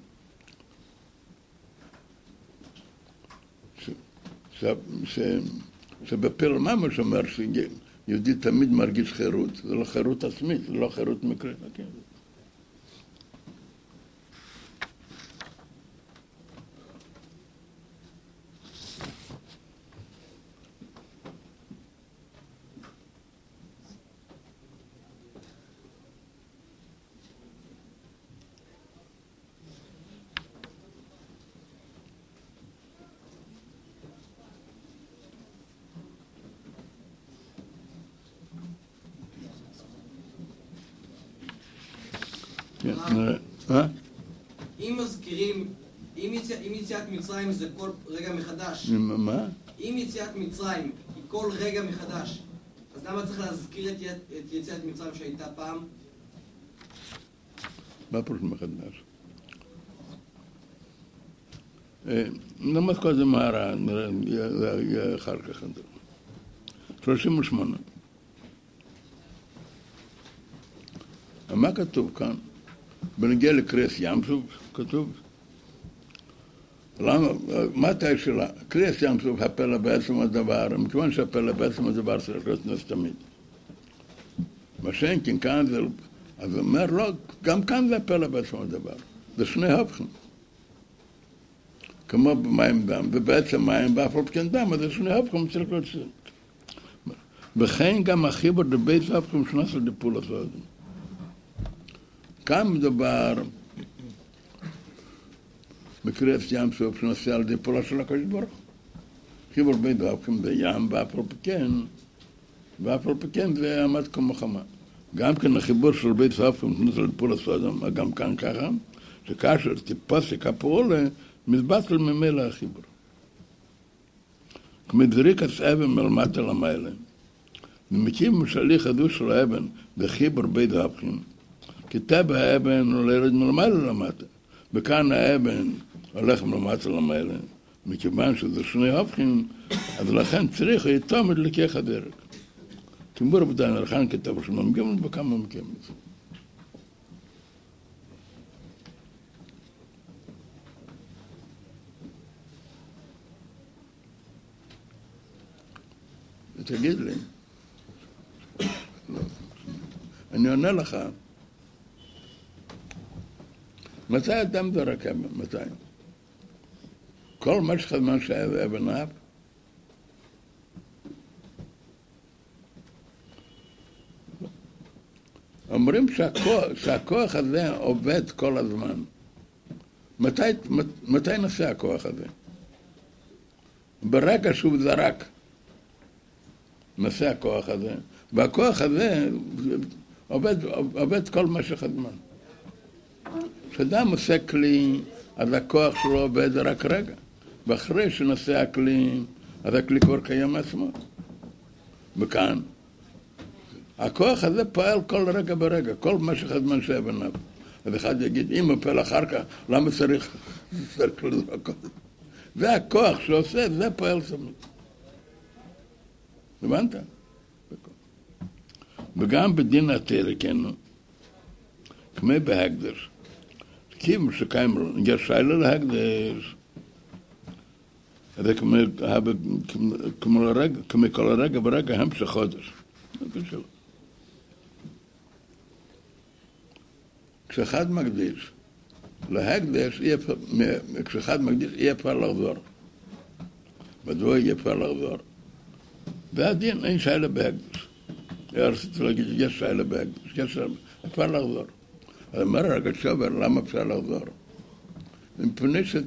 שבפל ממש אומר שיהודי תמיד מרגיש חירות, זה לא חירות עצמית, זה לא חירות מקרית. אם מזכירים, אם יציאת מצרים זה כל רגע מחדש. מה? אם יציאת מצרים היא כל רגע מחדש, אז למה צריך להזכיר את יציאת מצרים שהייתה פעם? מה פרוש מחדש? נמד קודם מהרה, נראה אחר כך. שלושים ושמונה. מה כתוב כאן? בנגיע לקריאס ים סוף, כתוב. למה? מה התאי שלה? קריאס ים סוף הפלא בעצם הדבר, מכיוון שהפלא בעצם הדבר צריך להיות נס תמיד. מה שאין כן כאן זה, אז הוא אומר לא, גם כאן זה הפלא בעצם הדבר. זה שני הפכים. כמו במים דם, ובעצם מים באף על פקן דם, אז זה שני הפכים צריך להיות שני. וכן גם החיבור לבית הפכים שנס על דיפול הסוד. כאן מדובר בקריאת ים סוף שנושא על ידי פעולה של הקדוש ברוך הוא. חיבור בית הפכים זה ים ואף על פקן, ואף על פקן זה עמד כמוחמה. גם כן החיבור של בית הפכים שנושא על ידי פעולה סודום, גם כאן ככה, שכאשר תפסק הפעולה, מתבטל ממילא החיבור. כמדריקת אבן מלמטה למעלה. ומקים משליך הדו של האבן בחיבור בית הפכים, כתב האבן עולה ירד מלמעלה למטה, וכאן האבן הולך מלמטה למעלה, מכיוון שזה שני הפכים, אז לכן צריך לתום את לקיח הדרך. תמבור עבודה נרחן כתב שממגמת וכמה ממגמת. תגיד לי, אני עונה לך, מתי אדם זרק אבן? מתי? כל משך הזמן שהיה אבן אף? אומרים שהכוח, שהכוח הזה עובד כל הזמן. מתי, מתי נעשה הכוח הזה? ברגע שהוא זרק נעשה הכוח הזה, והכוח הזה עובד, עובד כל משך הזמן. כשאדם עושה כלי, אז הכוח שלו עובד רק רגע. ואחרי שנעשה הכלי, אז הכלי כבר קיים עצמו. וכאן, הכוח הזה פועל כל רגע ברגע, כל משך הזמן שבניו. אז אחד יגיד, אם הוא פועל אחר כך, למה צריך לזרוק אותו? זה הכוח שעושה, זה פועל תמיד. הבנת? וגם בדין התורה, כן, כמו בהקדש. כיוון שקיים, יש שאלה להקדש, זה כמו לרגע, כמו כל הרגע ורגע המשך חודש. כשאחד מקדיש, להקדש, כשאחד מקדיש, אי אפשר לחזור. מדוע אי אפשר לחזור? והדין אין שאלה בהקדש. רציתי להגיד, יש שאלה בהקדש, יש אפשר לחזור. אז אומר הרגע שובר, למה אפשר לחזור? מפני ש...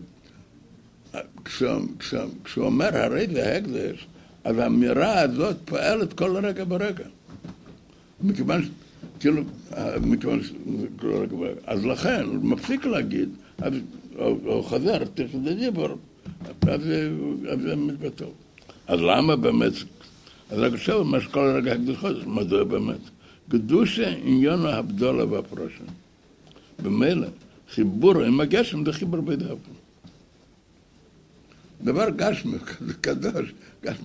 כשהוא אומר הרי זה הקדש, אז האמירה הזאת פועלת כל רגע ברגע. מכיוון ש... כאילו, מכיוון ש... אז לכן, הוא מפסיק להגיד, אז הוא חזר, תשדה דיבור, אז זה מתבטא. אז למה באמת? אז רגע שובר, מה שכל רגע הקדש חודש, מדוע באמת? קדושה עניון הבדולה והפרושה. במילא, חיבור עם הגשם זה חיבור בית הפעם. דבר גשמי, זה קדוש, גשמי.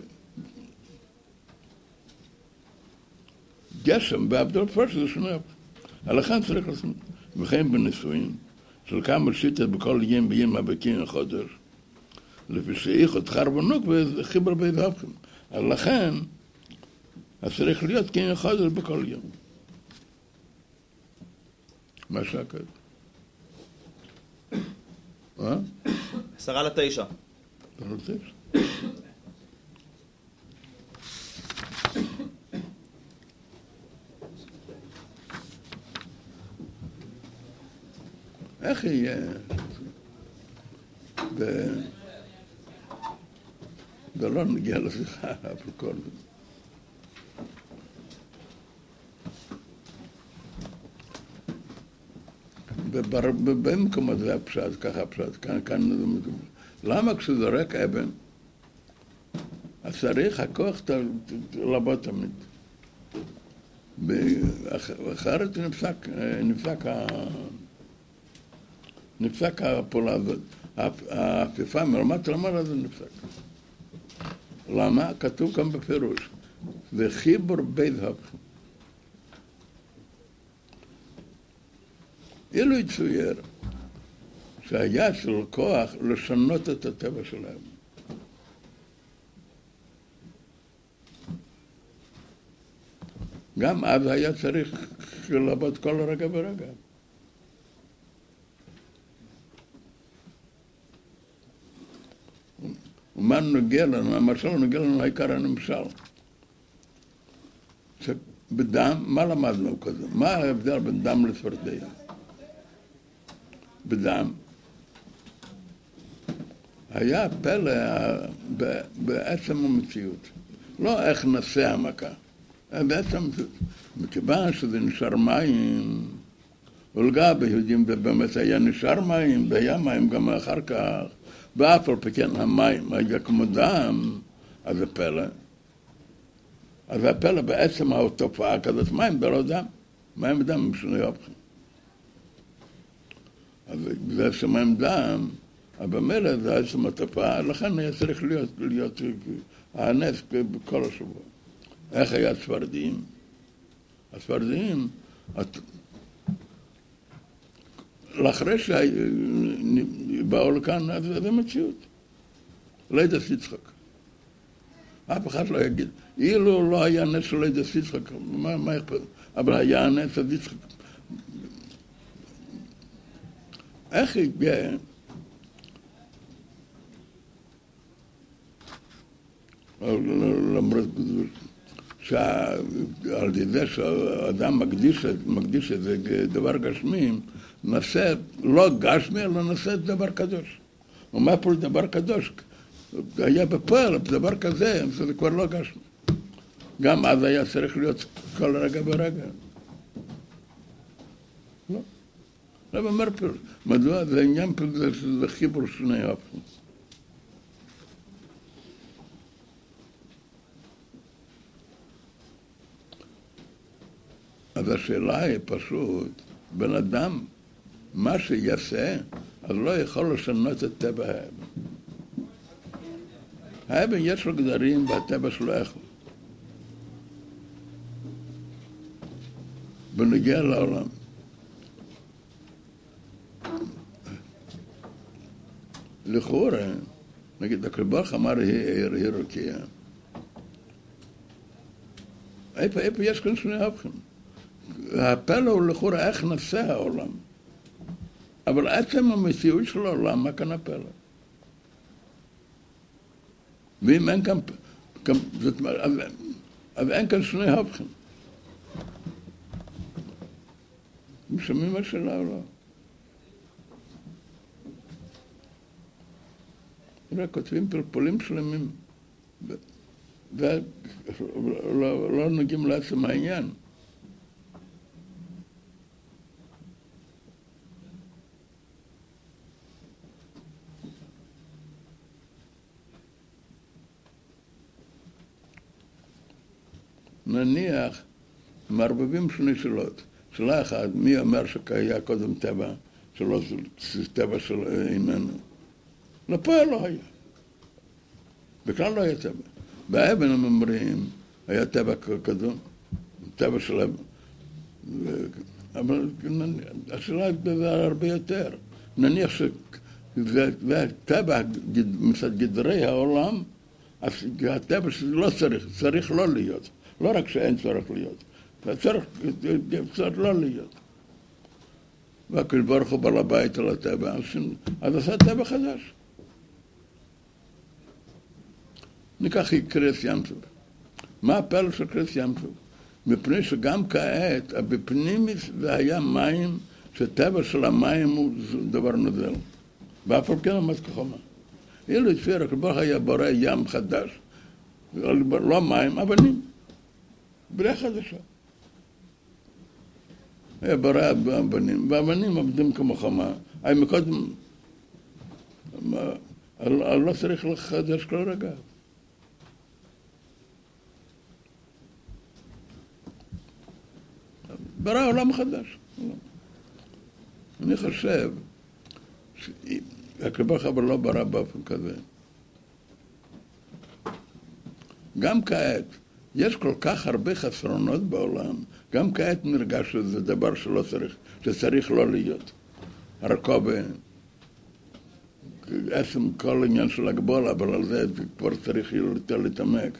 גשם והבדל פרושה זה שונה. לכן צריך לעשות, וכן בנישואים, של כמה שיטת בכל ים ביים הבקים החודש, לפי שאיכות חרבונוק וחיבור בית הפעם. לכן, אז צריך להיות קים החודש בכל יום. מה שקד? אה? עשרה לתשע. אתה רוצה? איך יהיה? ולא נגיע לשיחה אפריקול. ובמקומות זה הפשט, ככה הפשט, כאן, כאן זה מקומות. למה כשזורק אבן, אז צריך הכוח לבוא תמיד. אחרת נפסק, נפסק, נפסק הפעולה הזאת. העפיפה מרמת למעלה זה נפסק. למה? כתוב כאן בפירוש, וחיבור בית הפכים. אילו יצויר שהיה של כוח לשנות את הטבע שלהם. גם אז היה צריך לעבוד כל רגע ורגע. ומה נוגע לנו, המשל נוגע לנו העיקר הנמשל. שבדם, מה למדנו כזה? מה ההבדל בין דם לצפרדע? בדם היה פלא בעצם המציאות. לא איך נעשה המכה, בעצם המציאות. מכיוון שזה נשאר מים, הולגה ביהודים, ובאמת היה נשאר מים, והיה מים גם אחר כך, ואף על פי כן המים היה כמו דם, אז זה פלא. אז הפלא בעצם התופעה כזאת, מים ולא דם. מים ודם הם שני אופכים. אז זה שמים דם, אבל במילא זה עצם התופעה, לכן היה צריך להיות, להיות הנס בכל השבוע. איך היה הצפרדעים? הצפרדעים, לאחרי שבאו לכאן, אז זה מציאות. לידת יצחק. אף אחד לא יגיד, אילו לא היה נס של לידת יצחק, מה, מה אכפת? אבל היה הנס של יצחק. איך יגיע? למרות שעל ידי שהאדם מקדיש, מקדיש את זה דבר גשמי, נעשה לא גשמי, אלא נעשה דבר קדוש. ומה פה דבר קדוש? היה בפועל, דבר כזה, זה כבר לא גשמי. גם אז היה צריך להיות כל רגע ורגע. לא. לא אומר פה, מדוע זה עניין פה, זה חיבור שני אופן. אז השאלה היא פשוט, בן אדם, מה שיעשה, אז לא יכול לשנות את טבע האבן. האבן יש לו גדרים והטבע שלו יכול. בנגיע לעולם. לכאורה, נגיד, הקרבח אמר, היא רוקייה. איפה, איפה יש כאן שני הפכים? הפלא הוא לכאורה איך נעשה העולם. אבל עצם המציאות של העולם, מה כאן הפלא? ואם אין כאן, כאן זאת אומרת, אז, אז אין כאן שני הפכים. משמעים השאלה או לא? רק כותבים פלפולים שלמים, ולא נוגעים לעצם העניין. נניח, מערבבים שני שאלות. שאלה אחת, מי אומר שהיה קודם טבע, שלא זה טבע של איננו? לפועל לא היה. בכלל לא היה טבע. באבן הם אומרים, היה טבע קודם, טבע של אבן. אבל השאלה היא הרבה יותר. נניח שהטבע מצד גדרי העולם, אז הטבע לא צריך, צריך לא להיות. לא רק שאין צורך להיות, צריך, צריך לא להיות. והקדוש ברוך הוא בעל הבית על הטבע, אז עשה טבע חדש. ניקח קריס ים סוף. מה הפעל של קריס ים סוף? מפני שגם כעת, בפנימיס והיה מים, שטבע של המים הוא דבר נוזל. ואף על כן עמד כחומה. אילו הספיר, הקדוש ברוך הוא היה בורא ים חדש, לא מים, אבנים. בריאה חדשה. היה ברא באבנים, והאבנים עובדים כמו חמה. היה מקודם, לא צריך לחדש כל רגע. ברא עולם חדש. אני חושב, הקדוש ברוך הוא לא ברא באופן כזה. גם כעת, יש כל כך הרבה חסרונות בעולם, גם כעת נרגש שזה דבר שלא צריך, שצריך לא להיות. הרכובה, עצם כל עניין של הגבול, אבל על זה כבר צריך יותר להתעמק.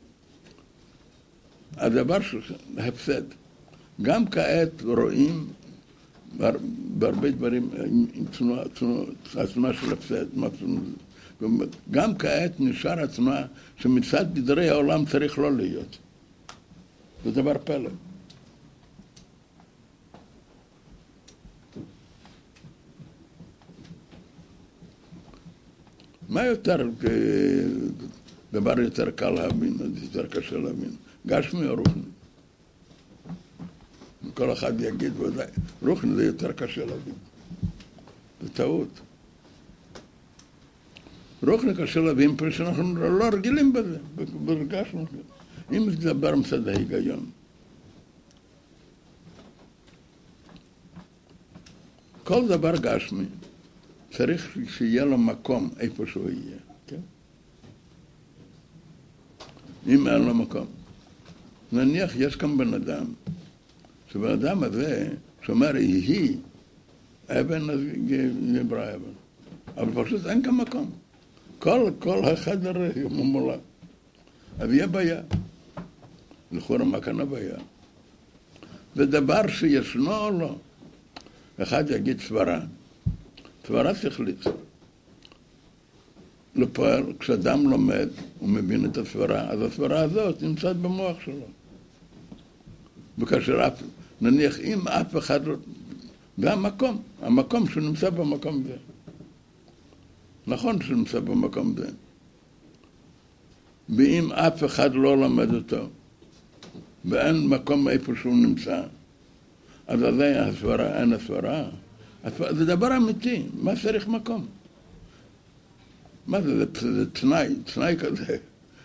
הדבר של הפסד. גם כעת רואים בהרבה דברים, עצמה של הפסד. גם כעת נשאר עצמה שמצד גדרי העולם צריך לא להיות. זה דבר פלא. מה יותר, דבר יותר קל להבין, יותר קשה להבין? גשמי או רוחני? כל אחד יגיד, רוחני זה יותר קשה להבין. זה טעות. רוחני קשה להבין, פשוט שאנחנו לא רגילים בזה, ברגשנו. אם זה דבר מצד ההיגיון. כל דבר גשמי צריך שיהיה לו מקום איפה שהוא יהיה, כן? אם אין לו מקום. נניח יש כאן בן אדם, שבן אדם הזה, שאומר, יהי אבן, אז נברא אבן. אבל פשוט אין כאן מקום. כל, כל החדר ממולא. אז יהיה בעיה. לכאורה מה כאן הבעיה? זה דבר שישנו או לא. אחד יגיד סברה. סברה שכלית. לפועל, כשאדם לומד, הוא מבין את הסברה, אז הסברה הזאת נמצאת במוח שלו. וכאשר אף, נניח אם אף אחד לא, זה המקום, המקום שנמצא במקום זה. נכון שנמצא במקום זה. ואם אף אחד לא למד אותו, ואין מקום איפה שהוא נמצא, אז זה הסברה, אין הסברה. זה דבר אמיתי, מה צריך מקום? מה זה? זה תנאי, תנאי כזה.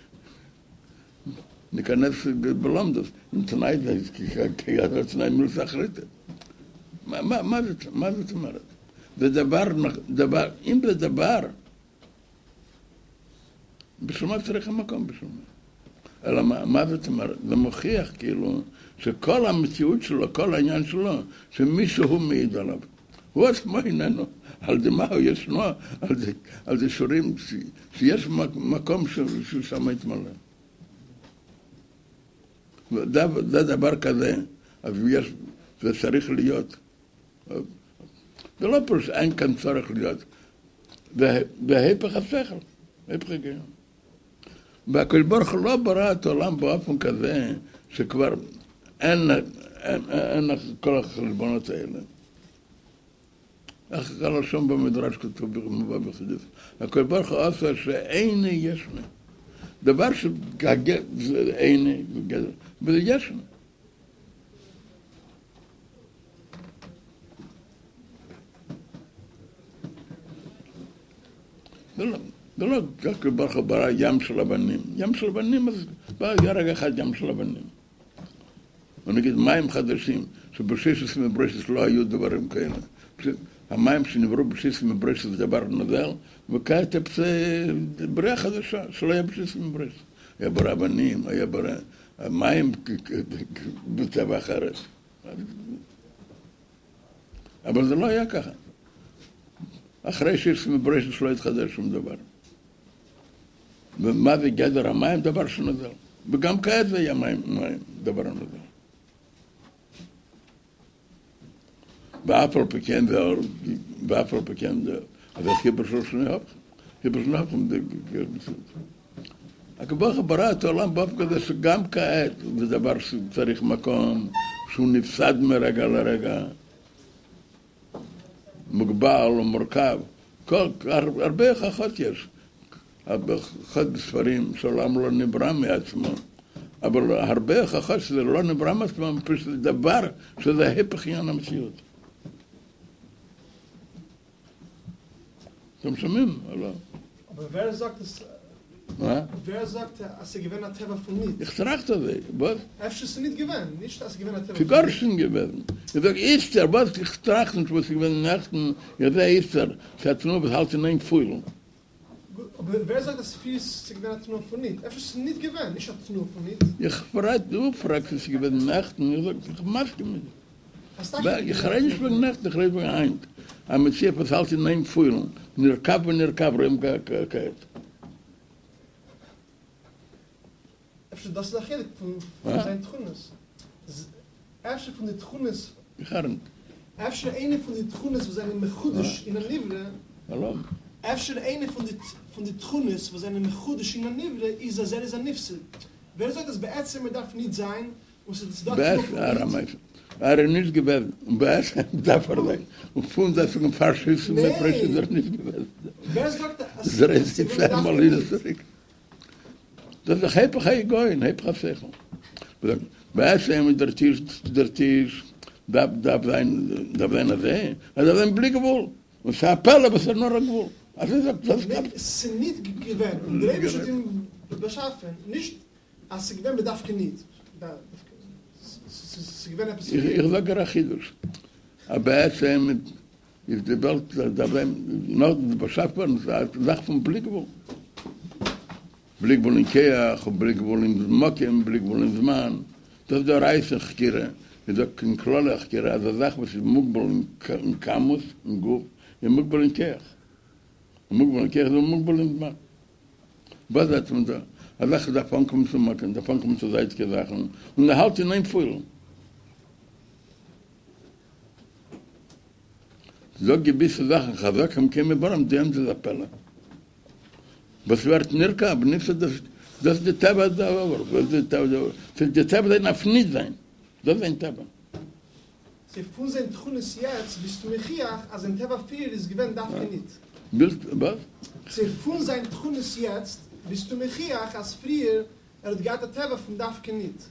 ניכנס בלומדוס, עם תנאי זה, כי זה תנאי מלוסח ריטה. מה זאת אומרת? זה דבר, דבר, אם זה דבר, בשביל מה צריך המקום בשביל מה? אלא מה, מה זאת אומרת? זה מוכיח כאילו שכל המציאות שלו, כל העניין שלו, שמישהו מעיד עליו. הוא עצמו איננו, על זה מה הוא ישנו, על זה, על זה שורים, שיש מקום שהוא שם יתמלא. זה דבר כזה, אז יש, זה צריך להיות. זה לא פרוש, אין כאן צורך להיות. וההפך השכל, ההפך הגיון. והקדוש ברוך הוא לא ברא את העולם באופן כזה, שכבר אין, אין, אין כל החשבונות האלה. איך הלשון במדרש כתוב במובא בחסידות. הקדוש ברוך הוא עושה שאין ישנה. דבר שגגל, זה אין, וזה ישנה. זה לא, זה לא הקדוש ברוך הוא ברא ים של אבנים. ים של אבנים, אז בא ירג אחד ים של אבנים. ונגיד מים חדשים, שבשישי עשרה מברשת לא היו דברים כאלה. המים שנבראו בשישי מברשת זה דבר נוזל, וכעת זה בריאה חדשה, שלא היה בשישי מברשת. היה ברא אבנים, היה ברא המים בצבע אחרת. אבל זה לא היה ככה. אחרי שישי מברשת לא התחדש שום דבר. ומה זה גדר המים? דבר שנוזל. וגם כעת זה היה מים, מים, דבר נוזל. ואף על פי כן זה, ואף על פי כן זה, אז זה חיבר של שני הפכים. חיבר שני הפכים זה גדר מציאות. הקדוש ברוך הוא ברא את העולם באופן כזה שגם כעת זה דבר שצריך מקום, שהוא נפסד מרגע לרגע, מוגבל ומורכב. כל, הרבה הוכחות יש. אחד בספרים שהעולם לא נברא מעצמו. אבל הרבה הוכחות שזה לא נברא מעצמו, פשוט זה דבר שזה ההפך עניין המציאות. אתם שומעים? או לא? Aber wer sagt es? מה? Wer sagt, als er gewinnt hat Teva von nicht? Ich trage das, was? Efter es nicht gewinnt, nicht als er gewinnt hat Teva Sie gar schon gewesen. Ich sage, ist er, was ich trage nicht, was ich gewinnt nachten, ja, da ist er, sie hat nur bis halt in ein Fuhl. Aber wer sagt, dass viel es gewinnt hat nur von nicht? Efter es nicht gewinnt, nicht hat nur von nicht. Ich frage, du fragst, was ich gewinnt nachten, ich sage, ich mach damit. Ich rede nicht wegen Nacht, ich rede wegen Eint. Aber mit sie was halt in ein Fuhl. Nirkab und Nirkab, Rehm Kaet. Das ist der Chilik von seinen Tchunes. Efter von den Tchunes, Ich habe nicht. efter eine von den Tchunes, wo seine Mechudisch in der Nivre, Hallo? efter eine von den von den Tchunes, wo seine Mechudisch in der Nivre, ist er sehr, sehr nifse. Wer sagt, dass bei Ärzten darf nicht sein, und es darf Beis, Aramais. Er ist nicht gewesen. Und Beis darf er sein. Und von das ein paar Schüsse mehr Presse ist er nicht gewesen. Wer sagt, dass Das ist die zweimal wieder zurück. Das ist hepech haigoin, hepech hafsechel. Beis ihm der Tisch, der Tisch, darf sein, darf sein הזה, אז darf sein בלי גבול. Und es ist Appell, aber es ist nur ein Gvul. Also ich sage, das gab es. Es ist nicht gewinnt. Und der Ebesch hat ihn beschaffen, nicht, als sie gewinnt, bedarf kein nicht. Sie gewinnt etwas viel. Ich sage Rachidush. Aber בעצם, ist die Welt, da bleiben, noch beschafft worden, es ist eine Sache von בלי גבול. בלי גבול in Keach, בלי גבול in Mokim, בלי גבול in זמן. Das ist der Reis in Chkira. Das ist ein Klolle Chkira. Also eine Sache, was ist Mugbol in Kamus, in Guf, ist Mugbol in Keach. Mugbol in Keach ist Mugbol in Zman. Was sagt man da? Eine Sache, davon kommt zu Mokim, davon kommt zu Seitke Sachen. Und er hält in ein Fuhl. So gewisse Sachen, Chazak haben keine Baram, die haben diese Appelle. Was wird Nirka, aber nicht so, dass das ist die Teba da, aber das ist die Teba da. Die Teba da darf nicht sein. Das ist ein Teba. Sie von seinen Tchunes jetzt, bis du Mechiach, als ein Teva vier ist gewinnt, darf er nicht. Willst, was? Sie von seinen Tchunes jetzt, bis du Mechiach, als früher, er hat gehabt der Teva von darf er nicht.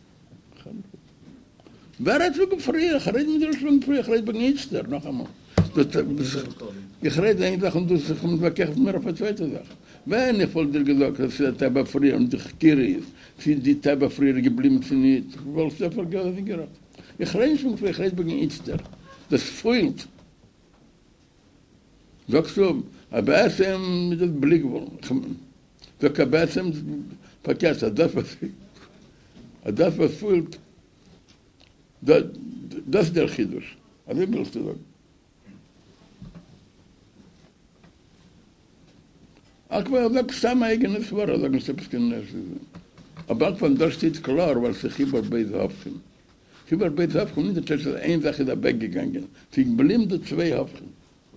Wer hat so gefriert? Ich rede mit dir schon gefriert, ich rede bei nichts da, noch einmal. Ich rede eine Sache und du sagst, ich bekehrt mir auf eine zweite Sache. Wenn ich voll dir gesagt habe, dass die Teba früher und die Chkiri ist, sind die Teba früher geblieben zu nicht, weil es der Vergleich ist gerade. Ich rede nicht von, ich rede bei nichts da. Das fühlt. Sagst du, aber es ist das Blickwohl. Sag, aber es ist verkehrt, das was das was fühlt, das ist der Chidush. Also ich will es dir sagen. Aber ich sage, stam eigenes Wort, ich sage, ich habe es kennen. Aber wenn das steht klar, weil sie Chibar Beis Hafchen. Chibar Beis Hafchen, nicht, dass es eine Sache da weggegangen. Sie blieben die zwei Hafchen.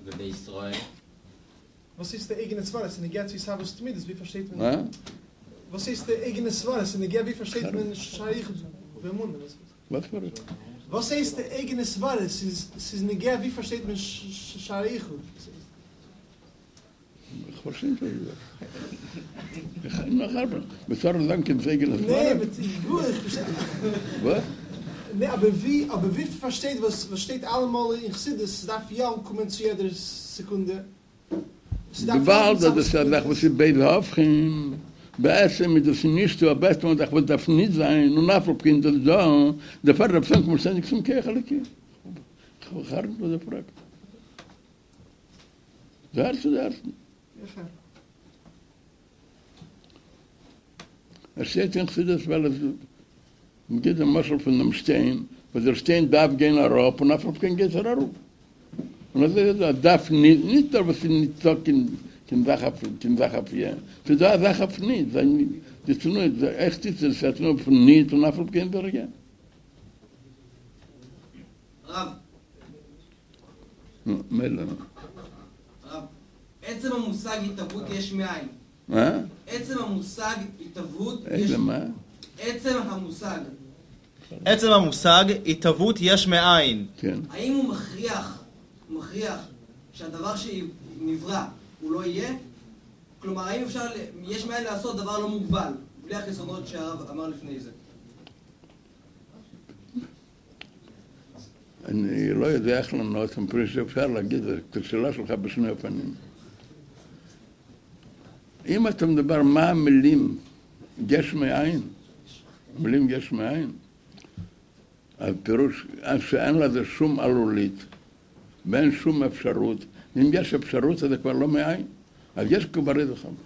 bei Israel. Was ist der eigene Svares? In der Gerz, wie Sabus Tmides, wie versteht man? Ja? Was ist der eigene Svares? In der Gerz, wie versteht man Shaich Bemunde? Was war das? Was ist der eigene Svares? Es ist in der Gerz, wie versteht man Shaich? Ich verstehe nicht, was ich sage. Ich noch arbeiten. Wir sollen dann kein Segen des Nee, Wahrheit. mit gut, ich verstehe. Was? Nee, aber wie, aber wie versteht, was, was steht allemaal in Chassidus? Es darf ja kommen zu jeder Sekunde. Es darf Gewalt, ja dat is dat was je bij de afging. Bij met de sinistro, best want dat dat niet zijn. Nu na voor kinderen zo, de verder van kom zijn ik zo'n kegelijk. Gewoon hard voor de vraag. Daar zo daar. Ja, Er staat in Chassidus wel eens, met dit een mazzel van een steen, maar er steen darf geen erop, en af kan geht er erop. En dat is dat darf niet, niet dat we niet zo in in Zachaf, in Zachaf, ja. Für da Zachaf niet, zijn das ist nur, echt ist es, het nur von niet, en af kan er, ja. רב, מילא. רב, עצם המושג התהוות יש מאין. מה? עצם המושג התהוות יש... איזה מה? עצם המושג. עצם המושג, התהוות יש מאין. כן. האם הוא מכריח, הוא מכריח שהדבר שנברא הוא לא יהיה? כלומר, האם אפשר, יש מאין לעשות דבר לא מוגבל, בלי החסרונות שהרב אמר לפני זה? אני לא יודע איך לענות, אני חושב שאפשר להגיד את השאלה שלך בשני אופנים. אם אתה מדבר מה המילים יש מאין, המילים יש מאין, הפירוש שאין לזה שום עלולית, ואין שום אפשרות. אם יש אפשרות זה כבר לא מאין, אז יש כבר איזה חם.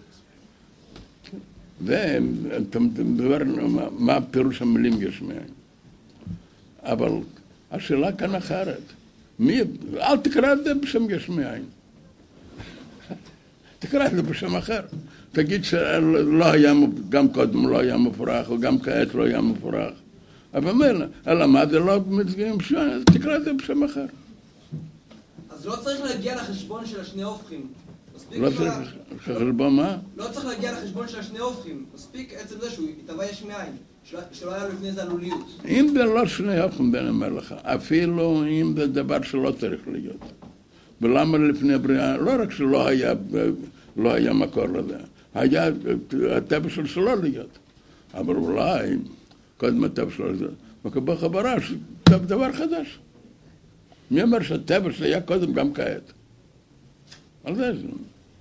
ואתה מדבר מה הפירוש המילים יש מאין. אבל השאלה כאן אחרת. מי, אל תקרא את זה בשם יש מאין. תקרא את זה בשם אחר. תגיד שלא היה, גם קודם לא היה מפורח, או גם כעת לא היה מפורח. אבל מילא, אלא מה זה לא מצגעים בשם, תקרא את זה בשם אחר. אז לא צריך להגיע לחשבון של השני הופכים. לא צריך חשבון מה? לא צריך להגיע לחשבון של השני הופכים. מספיק עצם זה שהוא יתהווה יש מאין. שלא היה לו לפני זה עלוליות. אם זה לא שני הופכים בין אומר לך, אפילו אם זה דבר שלא צריך להיות. ולמה לפני הבריאה, לא רק שלא היה, לא היה מקור לזה, היה הטבע של שלא להיות. אבל אולי, קודם הטבע שלא להיות, וכבר חברה, דבר חדש. מי אומר שהטבע שהיה קודם גם כעת? על זה זה.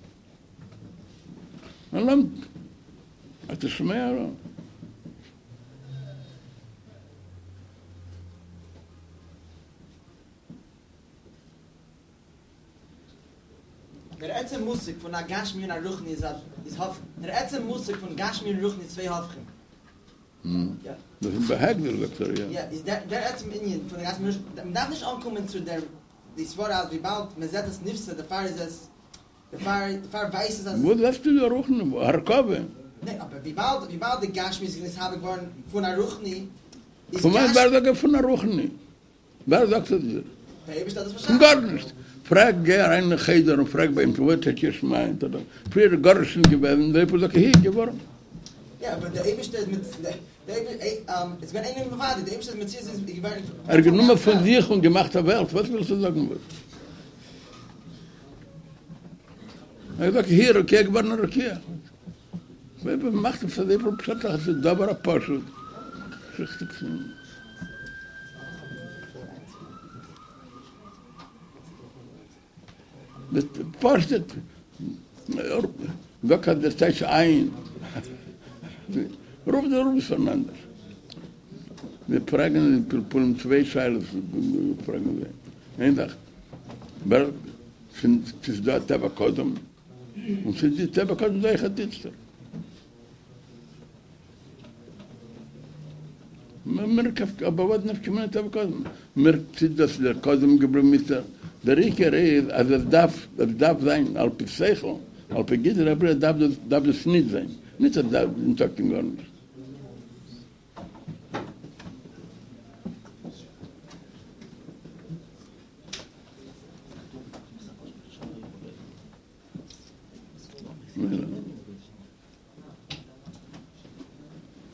אני לא... אתה שומע לא? Der etzem Musik von der Gashmi und der Ruchni ist Hof. Der etzem Musik von Gashmi und Ruchni zwei Hofchen. Ja. Das ist behaglich, Doktor, ja. Ja, ist der der etzem Indien von der Gashmi und Ruchni. Man darf nicht ankommen zu der die Swara als wie bald man setzt es Nifse, der Fahr ist es der Fahr der Fahr weiß es als Wo lässt du da ruchen? Harkove? Nee, aber wie bald wie bald die Gashmi ist habe geworden von der Ruchni. Von was war das von der Ruchni? Wer sagt das? Da habe ich das Von verstanden. gar nicht. Frag geh rein in Cheder und frag bei ihm, wo hat er meint, oder? Früher Garschen gewesen, der ist hier geworden. Ja, aber der Eberste ist mit der der ähm es wird einen Bevade, der Eberste mit sich ist geworden. Er genommen von sich und gemacht der Welt, was willst du sagen? Er sagt, hier, okay, geworden, okay. Wer macht das, der ist Pshat, das ist da war ein Paschut. Richtig so. Das postet, da kann das Teich ein. Ruf der Ruf voneinander. Wir fragen, wir pullen zwei Scheilen, fragen wir. Ein Tag, wer ist da Tabakodum? Und sind die Tabakodum da ich hatte jetzt. Mir kauft, aber was nicht kommen Tabakodum? Mir zieht das der Kodum geblieben mit der Der Riker ist, also es darf, es darf sein, als Psycho, als Gitter, aber es darf, darf das nicht sein. Nicht, es darf, in Talking gar nicht.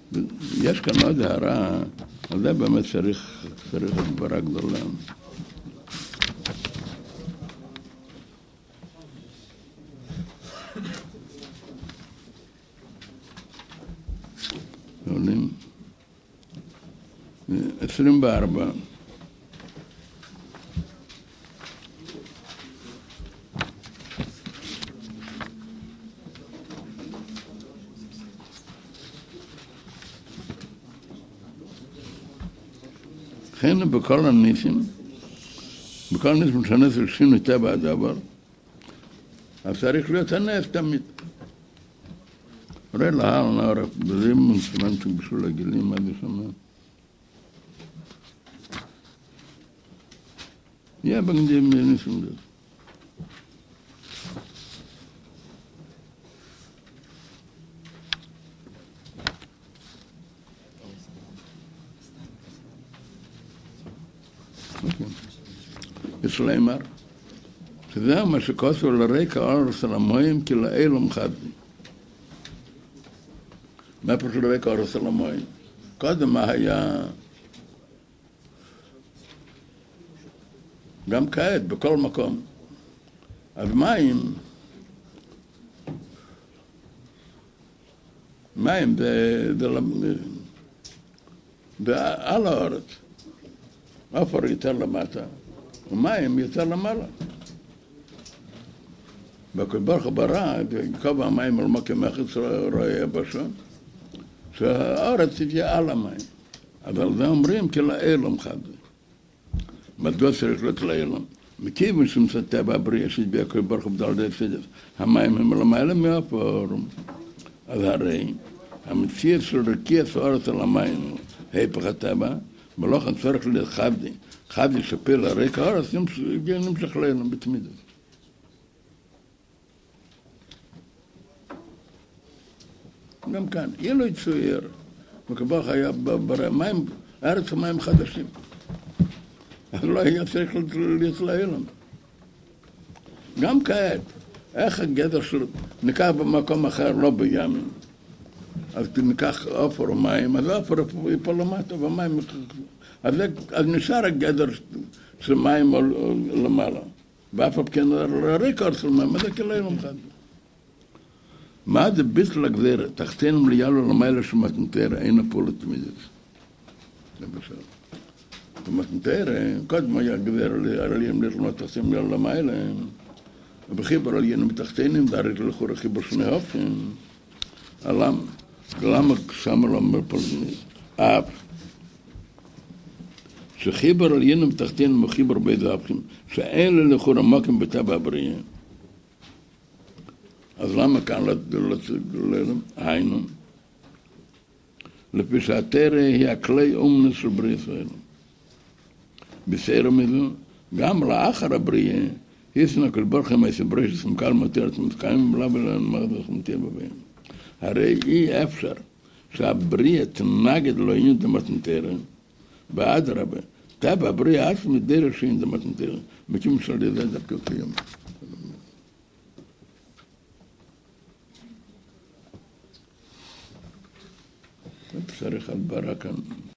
יש כאן עוד הערה, על זה באמת צריך, צריך הגברה גדולה. עולים עשרים וארבע. כן, בכל הניסים, בכל הניסים שהנס של שינוי טבע הדבר, אז צריך להיות הנס תמיד. ראה להל נערך, בזה מונסמנטים בשביל הגילים, מה זה שמה? יהיה בגדים ניסים זה. ישלמר, שזה מה שכוסו לרקע אורס על המים כי לאילום חדלי. מה פשוט לרקע אורס על המים? קודם מה היה, גם כעת, בכל מקום. אז מים, מים זה על האורץ. אפור יותר למטה. ומים יותר למעלה. בכל ברוך ברא, קו המים על מקום מחץ רואה בשון, שהארץ תהיה על המים. אבל זה אומרים כלאילום חד. מדוע צריך להיות לאילום? מכיוון שמצא טבע הבריאה שהתביע כל ברוך בדל די פידס, המים הם למעלה מהאפור. אז הרי המציאות של רקיעת הארץ על המים, היפך הטבע, מלוכן צריך להיות חדי. חד ישפר לרקע הארץ, נמשך לאילום בתמידות. גם כאן, יהיה לו יצויר, וכבוך היה במים, הארץ המים חדשים. אז לא היה צריך להיות לאילום. גם כעת, איך הגדר שלו, ניקח במקום אחר, לא בימים. אז ניקח אופר ומים, אז אופר יפול למטה ומים, אז, אז נשאר הגדר של מים למעלה. ואף על כן הרקע של מים, אז זה כלאילום חד. מה זה ביטל הגזרת? תחתינו ליאלו למעלה שמתנתר, אין הפעולה תמידית. זה בסדר. ומתנתר, קודם היה גזר עליהם לרנות תחתינו ליאלו למעלה, וחיבר עלינו מתחתינים, דארית לכור החיבר שני אופן. למה? למה שמה לו מפולנית? אף. שחיבר עלינו מתחתינו וחיבר בית אופן, שאלה לכור המקם בטבע הבריאה. אז למה כאן היינו? לפי שהתרא היא הכלי אומנס של בריא ישראל. בסדר מזו, גם לאחר הבריאה, היסנו כל ברכם היסבריא שסמקל מותרת מתקיים בלה ולמחדך מטבע בהם. הרי אי אפשר שהבריאה תנגד לא יהיו דמתנתרא, באדרבה, טבע הבריאה עצמי מדרך שאין דמתנתרא, מכיוון של ידי דווקא קיים. צריך הדברה כאן.